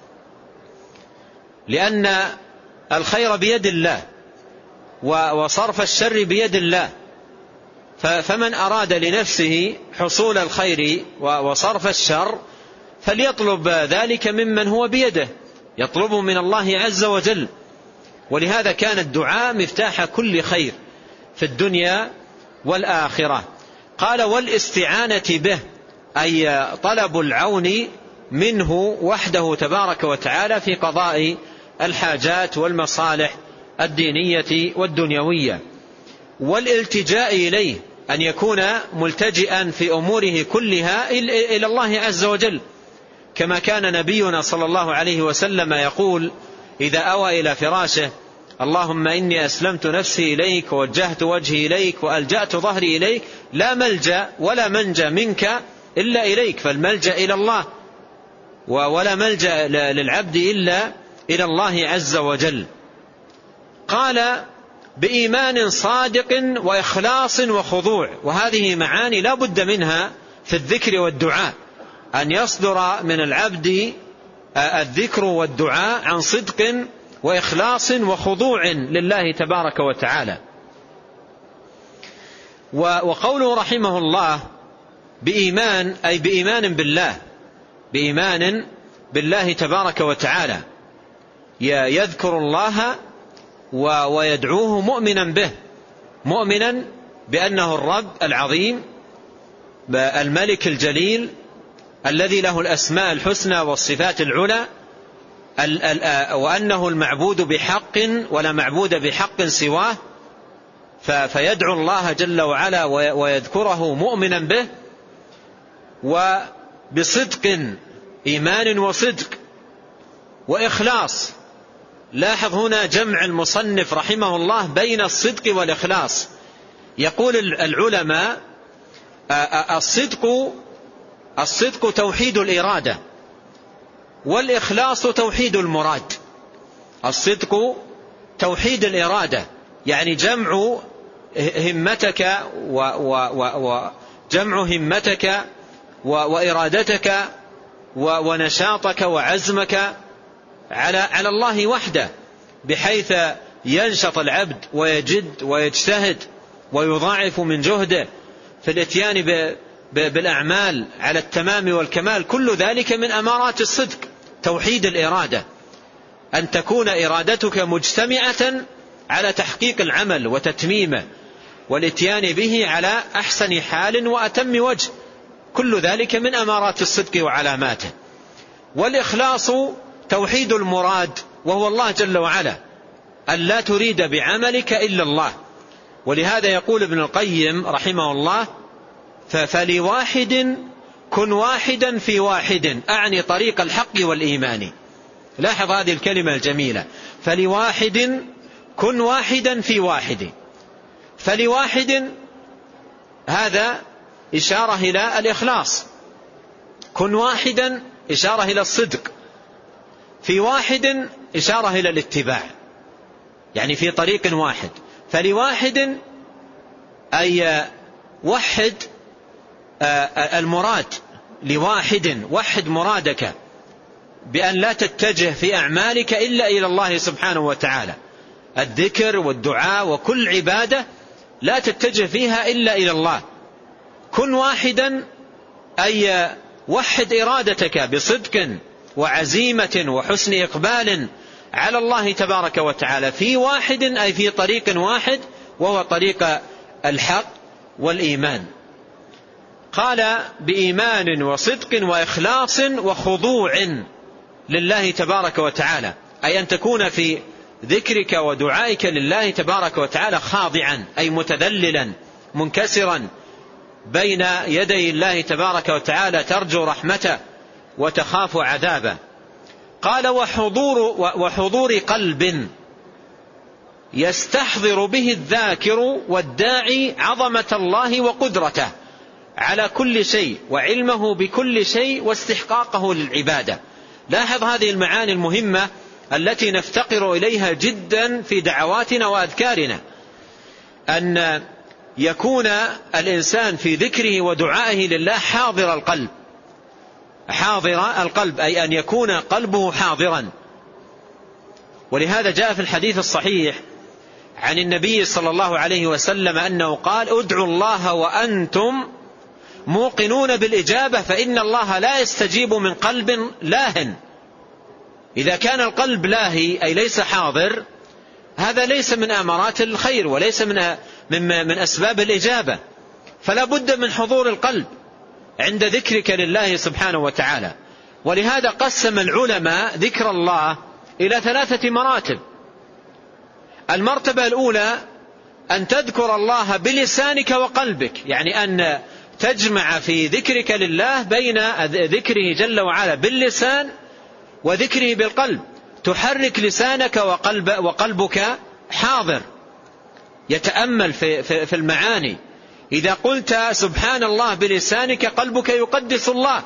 A: لأن الخير بيد الله وصرف الشر بيد الله. فمن أراد لنفسه حصول الخير وصرف الشر فليطلب ذلك ممن هو بيده، يطلبه من الله عز وجل. ولهذا كان الدعاء مفتاح كل خير في الدنيا والآخرة. قال: والاستعانة به، أي طلب العون منه وحده تبارك وتعالى في قضاء الحاجات والمصالح الدينية والدنيوية. والالتجاء إليه، أن يكون ملتجئا في أموره كلها إلى الله عز وجل، كما كان نبينا صلى الله عليه وسلم يقول إذا أوى إلى فراشه: اللهم إني أسلمت نفسي إليك ووجهت وجهي إليك وألجأت ظهري إليك، لا ملجأ ولا منجى منك إلا إليك. فالملجأ إلى الله، ولا ملجأ للعبد إلا إلى الله عز وجل. قال: بإيمان صادق وإخلاص وخضوع. وهذه معاني لا بد منها في الذكر والدعاء، أن يصدر من العبد الذكر والدعاء عن صدق وإخلاص وخضوع لله تبارك وتعالى. وقوله رحمه الله بإيمان، أي بإيمان بالله، بإيمان بالله تبارك وتعالى، يذكر الله ويدعوه مؤمنا به، مؤمنا بأنه الرب العظيم الملك الجليل الذي له الأسماء الحسنى والصفات العلى، وأنه المعبود بحق ولا معبود بحق سواه، فيدعو الله جل وعلا ويذكره مؤمنا به وبصدق، إيمان وصدق وإخلاص. لاحظ هنا جمع المصنف رحمه الله بين الصدق والإخلاص. يقول العلماء: الصدق الصدق توحيد الإرادة، والإخلاص توحيد المراد. الصدق توحيد الإرادة، يعني جمع همتك وجمع همتك وإرادتك ونشاطك وعزمك على على الله وحده، بحيث ينشط العبد ويجد ويجتهد ويضاعف من جهده في الاتيان بالأعمال على التمام والكمال. كل ذلك من أمارات الصدق، توحيد الإرادة، أن تكون إرادتك مجتمعة على تحقيق العمل وتتميمه والاتيان به على أحسن حال وأتم وجه. كل ذلك من أمارات الصدق وعلاماته. والإخلاص توحيد المراد، وهو الله جل وعلا، أن لا تريد بعملك إلا الله. ولهذا يقول ابن القيم رحمه الله: فلواحد كن واحدا في واحد، أعني طريق الحق والإيمان. لاحظ هذه الكلمة الجميلة: فلواحد كن واحدا في واحد. فلواحد هذا إشارة إلى الإخلاص، كن واحدا إشارة إلى الصدق، في واحد إشارة إلى الاتباع، يعني في طريق واحد. فلواحد أي وحد المراد، لواحد وحد مرادك بأن لا تتجه في أعمالك إلا إلى الله سبحانه وتعالى. الذكر والدعاء وكل عبادة لا تتجه فيها إلا إلى الله. كن واحدا أي وحد إرادتك بصدق وعزيمة وحسن إقبال على الله تبارك وتعالى، في واحد أي في طريق واحد، وهو طريق الحق والإيمان. قال: بإيمان وصدق وإخلاص وخضوع لله تبارك وتعالى، أي أن تكون في ذكرك ودعائك لله تبارك وتعالى خاضعا، أي متذللا منكسرا بين يدي الله تبارك وتعالى، ترجو رحمته وتخاف عذابه. قال: وحضور, وحضور قلب يستحضر به الذاكر والداعي عظمة الله وقدرته. على كل شيء وعلمه بكل شيء واستحقاقه للعبادة. لاحظ هذه المعاني المهمة التي نفتقر إليها جدا في دعواتنا وأذكارنا، أن يكون الإنسان في ذكره ودعائه لله حاضر القلب، حاضر القلب أي أن يكون قلبه حاضرا. ولهذا جاء في الحديث الصحيح عن النبي صلى الله عليه وسلم أنه قال: ادعوا الله وأنتم موقنون بالإجابة فإن الله لا يستجيب من قلب لاهٍ. إذا كان القلب لاهي أي ليس حاضر، هذا ليس من أمارات الخير وليس من من من أسباب الإجابة. فلا بد من حضور القلب عند ذكرك لله سبحانه وتعالى. ولهذا قسم العلماء ذكر الله إلى ثلاثة مراتب. المرتبة الأولى أن تذكر الله بلسانك وقلبك، يعني أن تجمع في ذكرك لله بين ذكره جل وعلا باللسان وذكره بالقلب، تحرك لسانك وقلب وقلبك حاضر يتأمل في, في, في المعاني. إذا قلت سبحان الله بلسانك قلبك يقدس الله،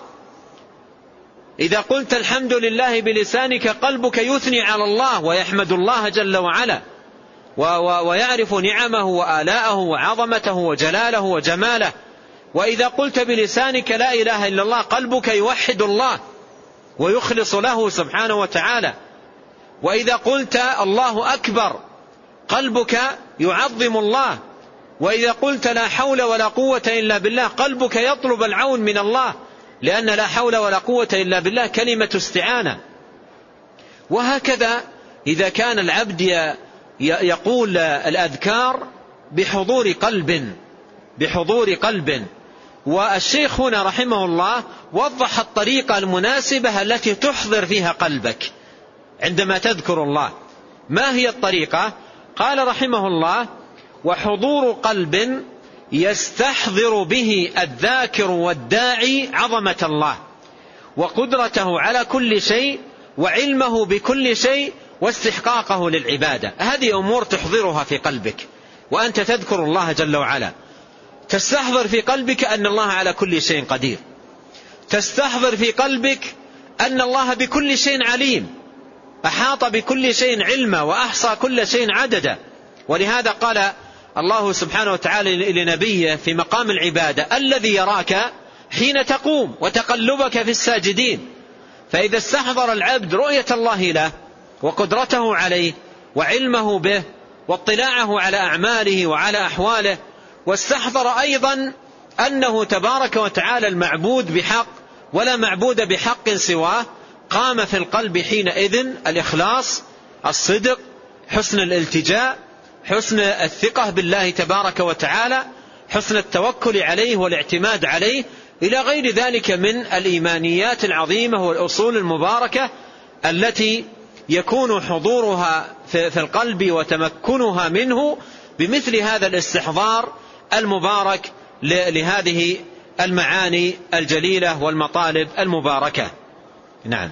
A: إذا قلت الحمد لله بلسانك قلبك يثني على الله ويحمد الله جل وعلا ويعرف نعمه وآلاءه وعظمته وجلاله وجماله. وإذا قلت بلسانك لا إله إلا الله قلبك يوحد الله ويخلص له سبحانه وتعالى. وإذا قلت الله أكبر قلبك يعظم الله. وإذا قلت لا حول ولا قوة إلا بالله قلبك يطلب العون من الله، لأن لا حول ولا قوة إلا بالله كلمة استعانة. وهكذا إذا كان العبد يقول الأذكار بحضور قلب بحضور قلب. والشيخ هنا رحمه الله وضح الطريقة المناسبة التي تحضر فيها قلبك عندما تذكر الله. ما هي الطريقة؟ قال رحمه الله: وحضور قلب يستحضر به الذاكر والداعي عظمة الله وقدرته على كل شيء وعلمه بكل شيء واستحقاقه للعبادة. هذه أمور تحضرها في قلبك وأنت تذكر الله جل وعلا. تستحضر في قلبك أن الله على كل شيء قدير، تستحضر في قلبك أن الله بكل شيء عليم، أحاط بكل شيء علما وأحصى كل شيء عددا. ولهذا قال الله سبحانه وتعالى لنبيه في مقام العبادة: الذي يراك حين تقوم وتقلبك في الساجدين. فإذا استحضر العبد رؤية الله له وقدرته عليه وعلمه به واطلاعه على أعماله وعلى أحواله، واستحضر أيضا أنه تبارك وتعالى المعبود بحق ولا معبود بحق سواه، قام في القلب حينئذ الإخلاص، الصدق، حسن الالتجاء، حسن الثقة بالله تبارك وتعالى، حسن التوكل عليه والاعتماد عليه، إلى غير ذلك من الإيمانيات العظيمة والأصول المباركة التي يكون حضورها في القلب وتمكنها منه بمثل هذا الاستحضار المبارك لهذه المعاني الجليلة والمطالب المباركة. نعم.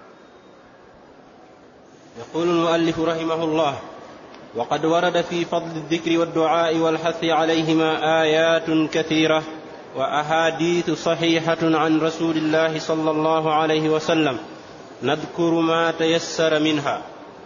B: يقول المؤلف رحمه الله: وقد ورد في فضل الذكر والدعاء والحث عليهما آيات كثيرة وأحاديث صحيحة عن رسول الله صلى الله عليه وسلم، نذكر ما تيسر منها.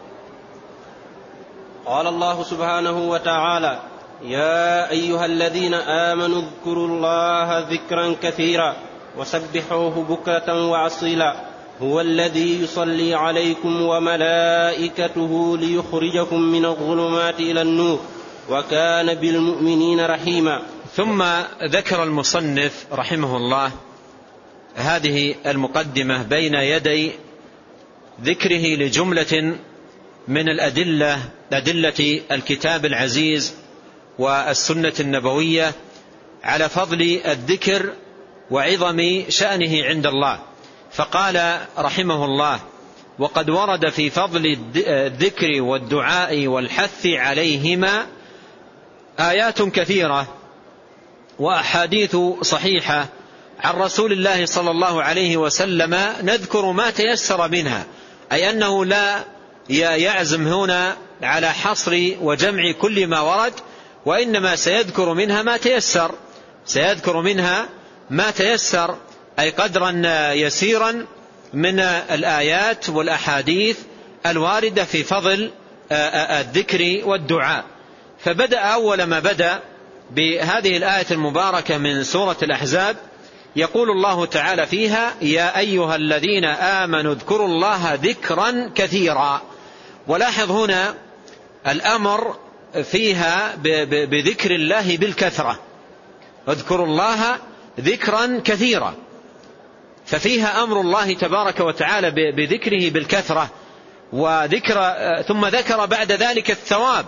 B: قال الله سبحانه وتعالى: يا أيها الذين آمنوا اذكروا الله ذكرا كثيرا وسبحوه بكرة وأصيلا، هو الذي يصلي عليكم وملائكته ليخرجكم من الظلمات إلى النور وكان بالمؤمنين رحيما.
A: ثم ذكر المصنف رحمه الله هذه المقدمة بين يدي ذكره لجملة من الأدلة أدلة الكتاب العزيز والسنة النبوية على فضل الذكر وعظم شأنه عند الله. فقال رحمه الله: وقد ورد في فضل الذكر والدعاء والحث عليهما آيات كثيرة وأحاديث صحيحة عن رسول الله صلى الله عليه وسلم، نذكر ما تيسر منها، أي أنه لا يعزم هنا على حصر وجمع كل ما ورد، وإنما سيذكر منها ما تيسر، سيذكر منها ما تيسر، أي قدرا يسيرا من الآيات والأحاديث الواردة في فضل الذكر والدعاء. فبدأ أول ما بدأ بهذه الآية المباركة من سورة الأحزاب، يقول الله تعالى فيها: يا أيها الذين آمنوا اذكروا الله ذكرا كثيرا. ولاحظ هنا الأمر فيها بذكر الله بالكثرة، اذكروا الله ذكرا كثيرا، ففيها أمر الله تبارك وتعالى بذكره بالكثرة وذكر، ثم ذكر بعد ذلك الثواب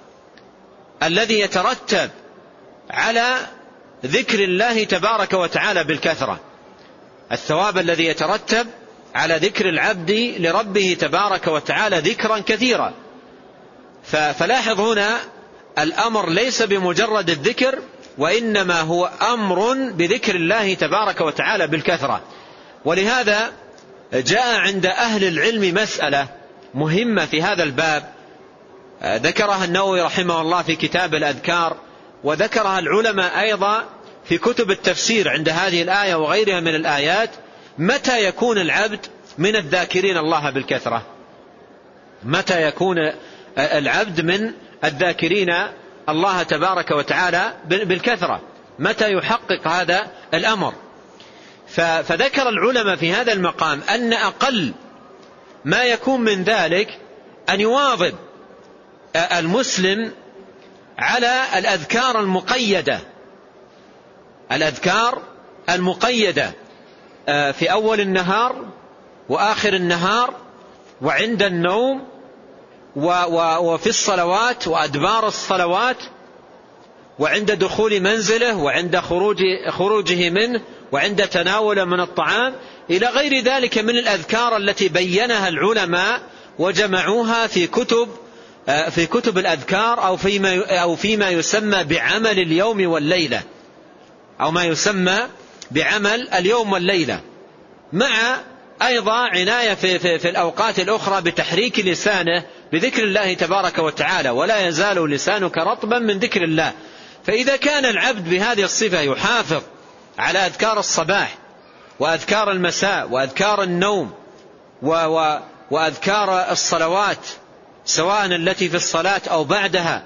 A: الذي يترتب على ذكر الله تبارك وتعالى بالكثرة، الثواب الذي يترتب على ذكر العبد لربه تبارك وتعالى ذكرا كثيرا. فلاحظ هنا الأمر ليس بمجرد الذكر، وإنما هو أمر بذكر الله تبارك وتعالى بالكثرة. ولهذا جاء عند أهل العلم مسألة مهمة في هذا الباب، ذكرها النووي رحمه الله في كتاب الأذكار، وذكرها العلماء أيضا في كتب التفسير عند هذه الآية وغيرها من الآيات. متى يكون العبد من الذاكرين الله بالكثرة؟ متى يكون العبد من الذاكرين الله تبارك وتعالى بالكثرة؟ متى يحقق هذا الأمر؟ فذكر العلماء في هذا المقام أن أقل ما يكون من ذلك أن يواظب المسلم على الأذكار المقيدة، الأذكار المقيدة في أول النهار وآخر النهار وعند النوم وفي الصلوات وأدبار الصلوات وعند دخول منزله وعند خروج خروجه منه وعند تناول من الطعام إلى غير ذلك من الأذكار التي بينها العلماء وجمعوها في كتب في كتب الأذكار أو فيما أو فيما يسمى بعمل اليوم والليلة، أو ما يسمى بعمل اليوم والليلة، مع أيضا عناية في, في, في الأوقات الأخرى بتحريك لسانه بذكر الله تبارك وتعالى، ولا يزال لسانك رطبا من ذكر الله. فإذا كان العبد بهذه الصفة يحافظ على أذكار الصباح وأذكار المساء وأذكار النوم وأذكار الصلوات سواء التي في الصلاة أو بعدها،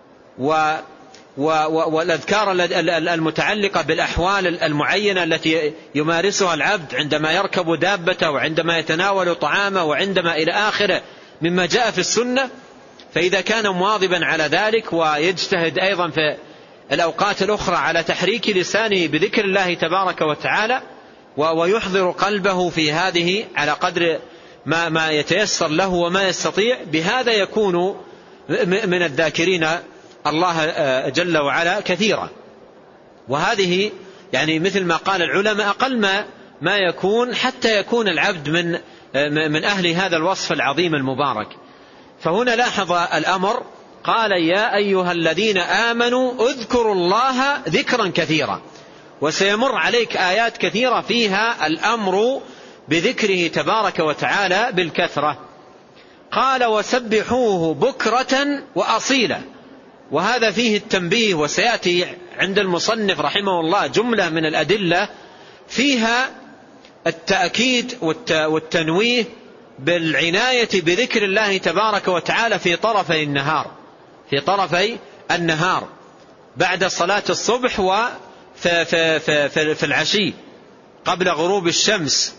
A: والأذكار المتعلقة بالأحوال المعينة التي يمارسها العبد عندما يركب دابته وعندما يتناول طعامه وعندما إلى آخره مما جاء في السنة، فإذا كان مواظبا على ذلك ويجتهد أيضا في الأوقات الأخرى على تحريك لسانه بذكر الله تبارك وتعالى ويحضر قلبه في هذه على قدر ما, ما يتيسر له وما يستطيع، بهذا يكون من الذاكرين الله جل وعلا كثيرا. وهذه يعني مثل ما قال العلماء أقل ما, ما يكون حتى يكون العبد من, من أهل هذا الوصف العظيم المبارك. فهنا لاحظ الأمر، قال يا أيها الذين آمنوا اذكروا الله ذكرا كثيرا. وسيمر عليك آيات كثيرة فيها الأمر بذكره تبارك وتعالى بالكثرة. قال وسبحوه بكرة وأصيلا، وهذا فيه التنبيه، وسيأتي عند المصنف رحمه الله جملة من الأدلة فيها التأكيد والتنويه بالعناية بذكر الله تبارك وتعالى في طرفي النهار في طرفي النهار بعد صلاة الصبح وفي في في في العشي قبل غروب الشمس.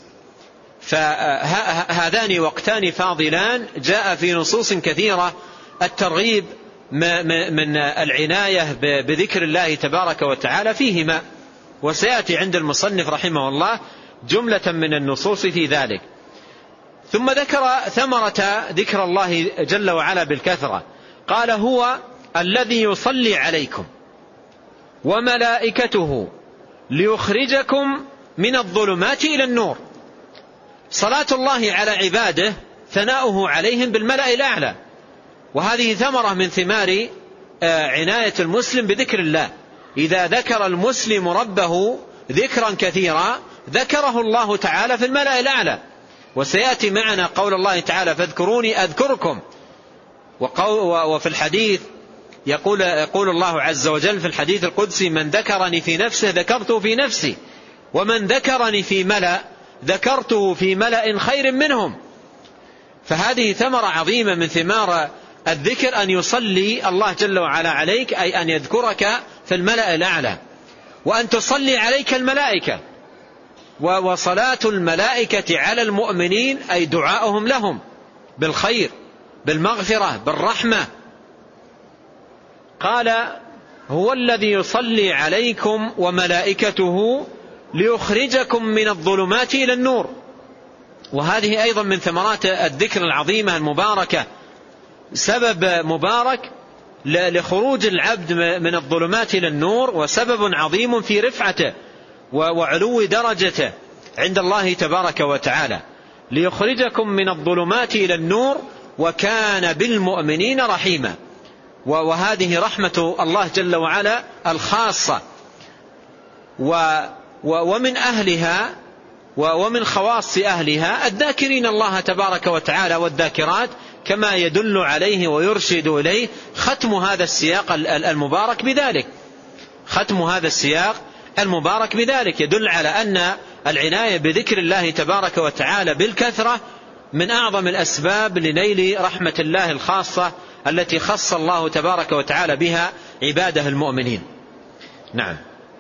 A: فهذان وقتان فاضلان جاء في نصوص كثيرة الترغيب من العناية بذكر الله تبارك وتعالى فيهما، وسيأتي عند المصنف رحمه الله جملة من النصوص في ذلك. ثم ذكر ثمرة ذكر الله جل وعلا بالكثرة، قال هو الذي يصلي عليكم وملائكته ليخرجكم من الظلمات إلى النور. صلاة الله على عباده ثناؤه عليهم بالملأ الأعلى، وهذه ثمرة من ثمار عناية المسلم بذكر الله. إذا ذكر المسلم ربه ذكرا كثيرا ذكره الله تعالى في الملأ الأعلى. وسيأتي معنا قول الله تعالى فاذكروني أذكركم، وفي الحديث يقول, يقول الله عز وجل في الحديث القدسي من ذكرني في نفسه ذكرته في نفسي. ومن ذكرني في ملأ ذكرته في ملأ خير منهم. فهذه ثمرة عظيمة من ثمار الذكر، أن يصلي الله جل وعلا عليك، أي أن يذكرك في الملأ الأعلى، وأن تصلي عليك الملائكة. وصلاة الملائكة على المؤمنين أي دعاؤهم لهم بالخير بالمغفرة بالرحمة. قال هو الذي يصلي عليكم وملائكته ليخرجكم من الظلمات إلى النور. وهذه أيضا من ثمرات الذكر العظيمة المباركة، سبب مبارك لخروج العبد من الظلمات إلى النور، وسبب عظيم في رفعته وعلو درجته عند الله تبارك وتعالى. ليخرجكم من الظلمات إلى النور وكان بالمؤمنين رحيما. وهذه رحمة الله جل وعلا الخاصة، ومن أهلها ومن خواص أهلها الذاكرين الله تبارك وتعالى والذاكرات، كما يدل عليه ويرشد إليه ختم هذا السياق المبارك بذلك. ختم هذا السياق المبارك بذلك يدل على أن العناية بذكر الله تبارك وتعالى بالكثرة من أعظم الأسباب لنيل رحمة الله الخاصة التي خص الله تبارك وتعالى بها عباده المؤمنين. نعم.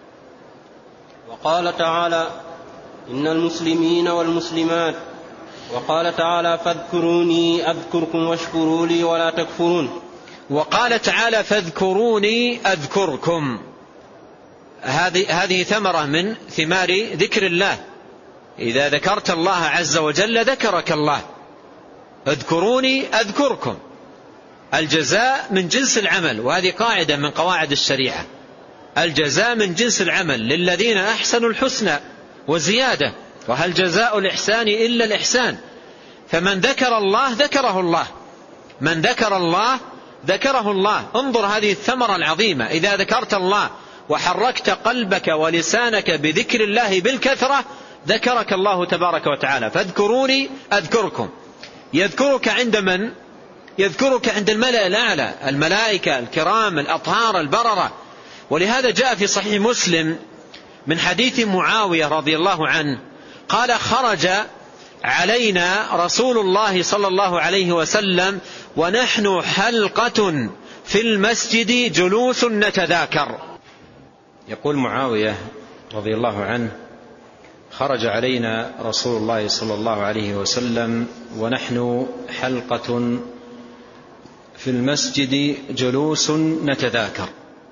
B: وقال تعالى إن المسلمين والمسلمات، وقال تعالى فاذكروني أذكركم واشكروا لي ولا تكفرون.
A: وقال تعالى فاذكروني أذكركم، هذه هذه ثمرة من ثمار ذكر الله. إذا ذكرت الله عز وجل ذكرك الله. اذكروني أذكركم، الجزاء من جنس العمل، وهذه قاعدة من قواعد الشريعة. الجزاء من جنس العمل، للذين أحسنوا الحسنى وزيادة، وهل جزاء الإحسان إلا الإحسان. فمن ذكر الله ذكره الله، من ذكر الله ذكره الله. انظر هذه الثمرة العظيمة، إذا ذكرت الله وحركت قلبك ولسانك بذكر الله بالكثرة ذكرك الله تبارك وتعالى. فاذكروني أذكركم. يذكرك عند من؟ يذكرك عند الملأ الأعلى، الملائكة الكرام الأطهار البررة. ولهذا جاء في صحيح مسلم من حديث معاوية رضي الله عنه قال خرج علينا رسول الله صلى الله عليه وسلم ونحن حلقة في المسجد جلوس نتذاكر.
C: يقول معاوية رضي الله عنه خرج علينا رسول الله صلى الله عليه وسلم ونحن حلقة في المسجد جلوس نتذاكر،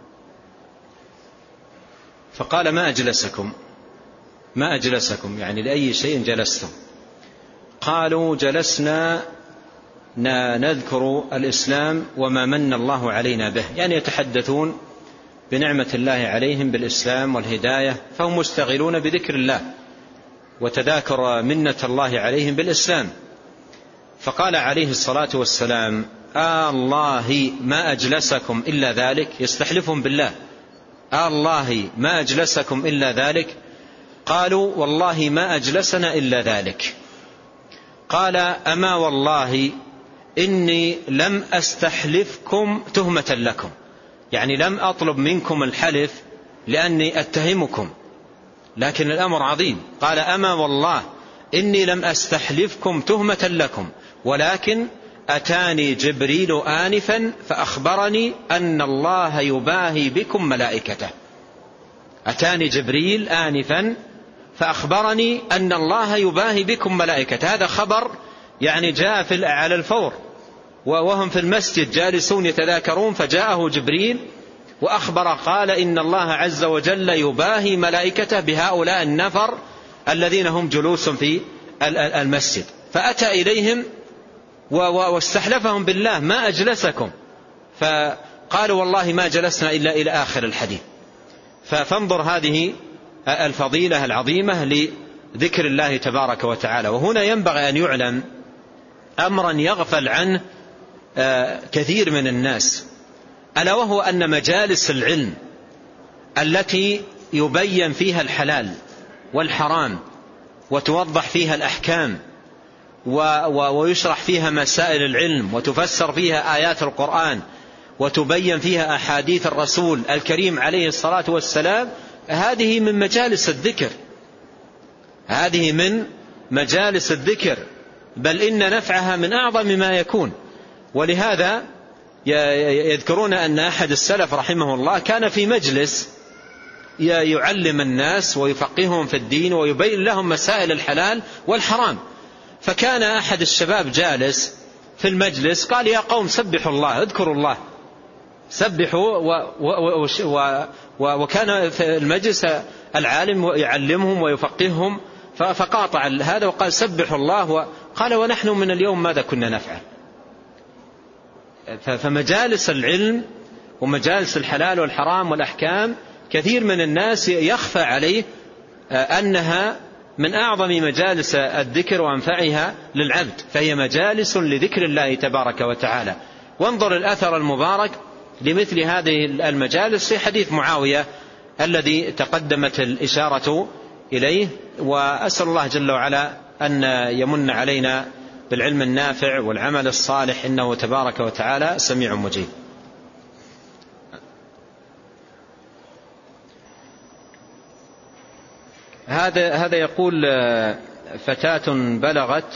C: فقال ما أجلسكم ما أجلسكم يعني لأي شيء جلستم؟ قالوا جلسنا نذكر الإسلام وما من الله علينا به، يعني يتحدثون بنعمة الله عليهم بالإسلام والهداية، فهم مشتغلون بذكر الله وتذاكر منة الله عليهم بالإسلام. فقال عليه الصلاة والسلام آه الله ما أجلسكم إلا ذلك، يستحلفهم بالله، آه الله ما أجلسكم إلا ذلك. قالوا والله ما أجلسنا إلا ذلك. قال أما والله إني لم أستحلفكم تهمة لكم، يعني لم أطلب منكم الحلف لأني أتهمكم، لكن الأمر عظيم. قال أما والله إني لم أستحلفكم تهمة لكم، ولكن أتاني جبريل آنفا فأخبرني أن الله يباهي بكم ملائكته. أتاني جبريل آنفا فأخبرني أن الله يباهي بكم ملائكته. هذا خبر يعني جاء في على الفور، وهم في المسجد جالسون يتذاكرون، فجاءه جبريل وأخبر قال إن الله عز وجل يباهي ملائكته بهؤلاء النفر الذين هم جلوس في المسجد. فأتى إليهم واستحلفهم بالله ما أجلسكم، فقالوا والله ما جلسنا إلا إلى آخر الحديث. فانظر هذه الفضيلة العظيمة لذكر الله تبارك وتعالى. وهنا ينبغي أن يعلم أمرا يغفل عنه كثير من الناس، ألا وهو أن مجالس العلم التي يبين فيها الحلال والحرام وتوضح فيها الأحكام ويشرح فيها مسائل العلم وتفسر فيها آيات القرآن وتبين فيها أحاديث الرسول الكريم عليه الصلاة والسلام، هذه من مجالس الذكر،
A: هذه من مجالس الذكر، بل إن نفعها من أعظم ما يكون. ولهذا يذكرون أن أحد السلف رحمه الله كان في مجلس يعلم الناس ويفقههم في الدين ويبين لهم مسائل الحلال والحرام، فكان أحد الشباب جالس في المجلس قال: يا قوم سبحوا الله، اذكروا الله، سبحوا. و و و و وكان في المجلس العالم يعلمهم ويفقههم، فقاطع هذا وقال: سبحوا الله. وقال: ونحن من اليوم ماذا كنا نفعل؟ فمجالس العلم ومجالس الحلال والحرام والأحكام كثير من الناس يخفى عليه أنها من أعظم مجالس الذكر وأنفعها للعبد، فهي مجالس لذكر الله تبارك وتعالى. وانظر الأثر المبارك لمثل هذه المجالس في حديث معاوية الذي تقدمت الإشارة إليه. وأسأل الله جل وعلا أن يمن علينا بالعلم النافع والعمل الصالح، إنه تبارك وتعالى سميع مجيب. هذا هذا يقول: فتاة بلغت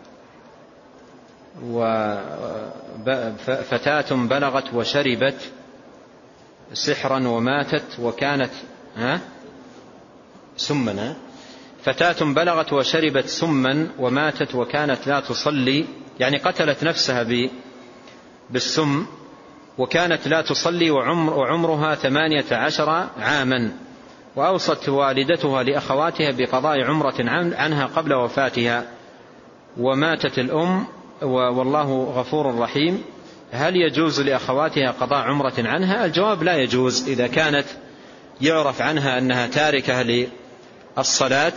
A: وفتاة بلغت وشربت سحرا وماتت وكانت ها سما فتاة بلغت وشربت سما وماتت وكانت لا تصلي، يعني قتلت نفسها بالسم وكانت لا تصلي وعمر وعمرها ثمانية عشر عاما، وأوصت والدتها لأخواتها بقضاء عمرة عنها قبل وفاتها، وماتت الأم والله غفور رحيم. هل يجوز لأخواتها قضاء عمرة عنها؟ الجواب: لا يجوز إذا كانت يعرف عنها أنها تاركة للصلاة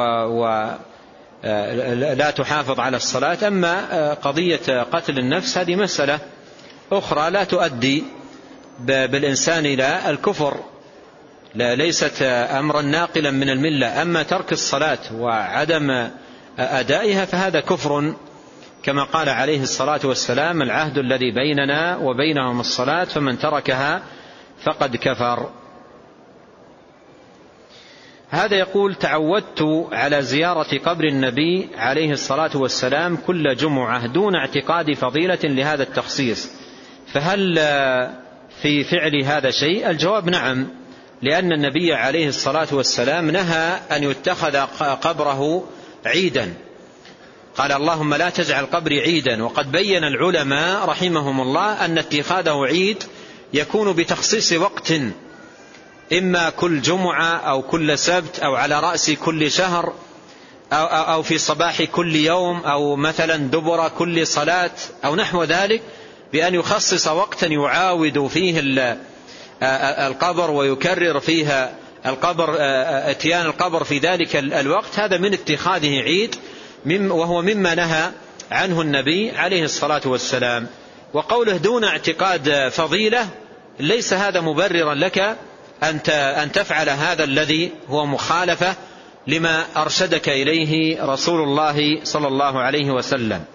A: ولا تحافظ على الصلاة. أما قضية قتل النفس هذه مسألة أخرى لا تؤدي بالإنسان إلى الكفر، لا ليست أمرا ناقلا من الملة. أما ترك الصلاة وعدم أدائها فهذا كفر، كما قال عليه الصلاة والسلام: العهد الذي بيننا وبينهم الصلاة فمن تركها فقد كفر. هذا يقول: تعودت على زيارة قبر النبي عليه الصلاة والسلام كل جمعة دون اعتقاد فضيلة لهذا التخصيص، فهل في فعل هذا شيء؟ الجواب: نعم، لأن النبي عليه الصلاة والسلام نهى أن يتخذ قبره عيدا، قال: اللهم لا تجعل قبري عيدا. وقد بين العلماء رحمهم الله أن اتخاذه عيد يكون بتخصيص وقت، إما كل جمعة أو كل سبت أو على رأس كل شهر أو, أو في صباح كل يوم أو مثلا دبر كل صلاة أو نحو ذلك، بأن يخصص وقتا يعاود فيه القبر ويكرر فيها القبر اتيان القبر في ذلك الوقت. هذا من اتخاذه عيد، وهو مما نهى عنه النبي عليه الصلاة والسلام. وقوله دون اعتقاد فضيلة ليس هذا مبررا لك أن تفعل هذا الذي هو مخالفة لما أرشدك إليه رسول الله صلى الله عليه وسلم.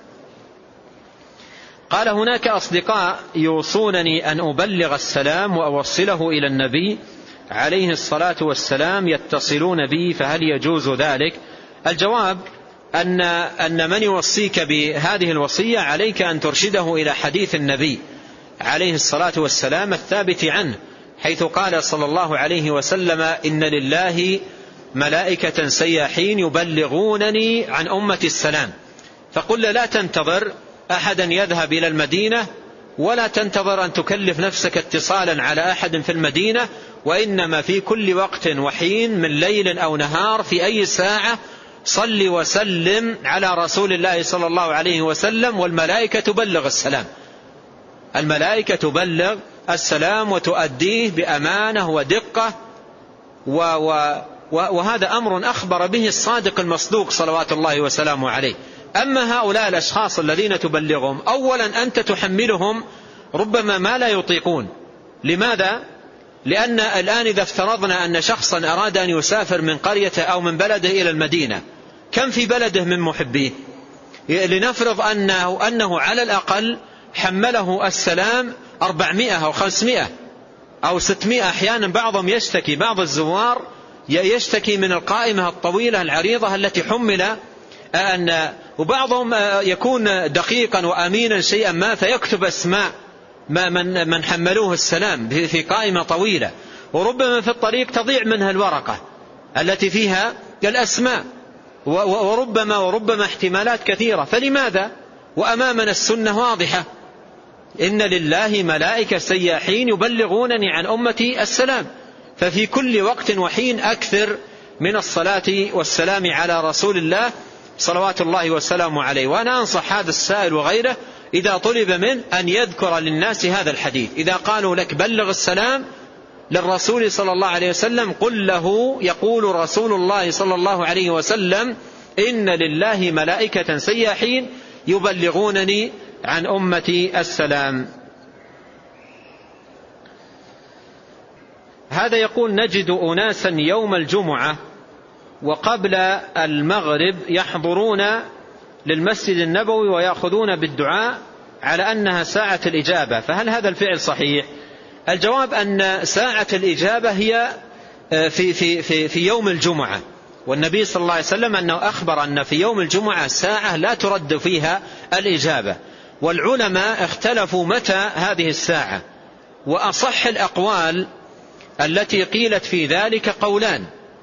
A: قال: هناك أصدقاء يوصونني أن أبلغ السلام وأوصله إلى النبي عليه الصلاة والسلام، يتصلون بي، فهل يجوز ذلك؟ الجواب: أن, أن من يوصيك بهذه الوصية عليك أن ترشده إلى حديث النبي عليه الصلاة والسلام الثابت عنه، حيث قال صلى الله عليه وسلم: إن لله ملائكة سياحين يبلغونني عن أمة السلام. فقل لا تنتظر أحدا يذهب إلى المدينة، ولا تنتظر أن تكلف نفسك اتصالا على أحد في المدينة، وإنما في كل وقت وحين من ليل أو نهار في أي ساعة صل وسلم على رسول الله صلى الله عليه وسلم، والملائكة تبلغ السلام. الملائكة تبلغ السلام وتؤديه بأمانة ودقة، و و وهذا أمر أخبر به الصادق المصدوق صلوات الله وسلامه عليه. أما هؤلاء الأشخاص الذين تبلغهم، أولا أنت تحملهم ربما ما لا يطيقون. لماذا؟ لأن الآن إذا افترضنا أن شخصا أراد أن يسافر من قريته أو من بلده إلى المدينة، كم في بلده من محبيه؟ لنفرض أنه, أنه على الأقل حمله السلام أربعمائة أو خمسمائة أو ستمائة. أحيانا بعضهم يشتكي، بعض الزوار يشتكي من القائمة الطويلة العريضة التي حمل أن وبعضهم يكون دقيقا وأمينا شيئا ما فيكتب أسماء من من حملوه السلام في قائمة طويلة، وربما في الطريق تضيع منها الورقة التي فيها الأسماء، وربما وربما احتمالات كثيرة. فلماذا وأمامنا السنة واضحة؟ إن لله ملائكة سياحين يبلغونني عن أمتي السلام. ففي كل وقت وحين أكثر من الصلاة والسلام على رسول الله صلوات الله وسلامه عليه. وأنا أنصح هذا السائل وغيره إذا طلب من أن يذكر للناس هذا الحديث، إذا قالوا لك بلغ السلام للرسول صلى الله عليه وسلم قل له يقول رسول الله صلى الله عليه وسلم إن لله ملائكة سياحين يبلغونني عن أمتي السلام. هذا يقول نجد أناسا يوم الجمعة وقبل المغرب يحضرون للمسجد النبوي ويأخذون بالدعاء على أنها ساعة الإجابة، فهل هذا الفعل صحيح؟ الجواب أن ساعة الإجابة هي في, في, في, في يوم الجمعة، والنبي صلى الله عليه وسلم أنه أخبر أن في يوم الجمعة ساعة لا ترد فيها الإجابة. والعلماء اختلفوا متى هذه الساعة، وأصح الأقوال التي قيلت في ذلك قولان.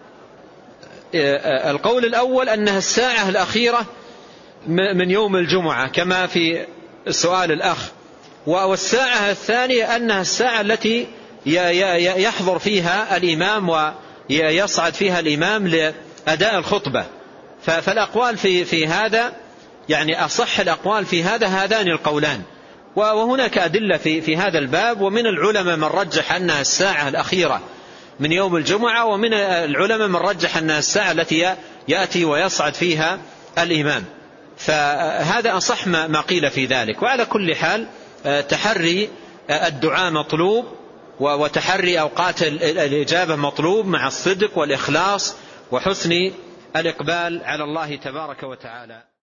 A: القول الأول أنها الساعة الأخيرة من يوم الجمعة كما في سؤال الأخ، والساعة الثانية أنها الساعة التي يحضر فيها الإمام ويصعد فيها الإمام لأداء الخطبة. فالأقوال في, في هذا يعني أصح الأقوال في هذا هذان القولان، وهناك أدلة في, في هذا الباب، ومن العلماء من رجح أنها الساعة الأخيرة من يوم الجمعة، ومن العلماء من رجح أنها الساعة التي يأتي ويصعد فيها الإمام. فهذا أصح ما قيل في ذلك. وعلى كل حال تحري الدعاء مطلوب، وتحري أوقات الإجابة مطلوب مع الصدق والإخلاص وحسن الإقبال على الله تبارك وتعالى.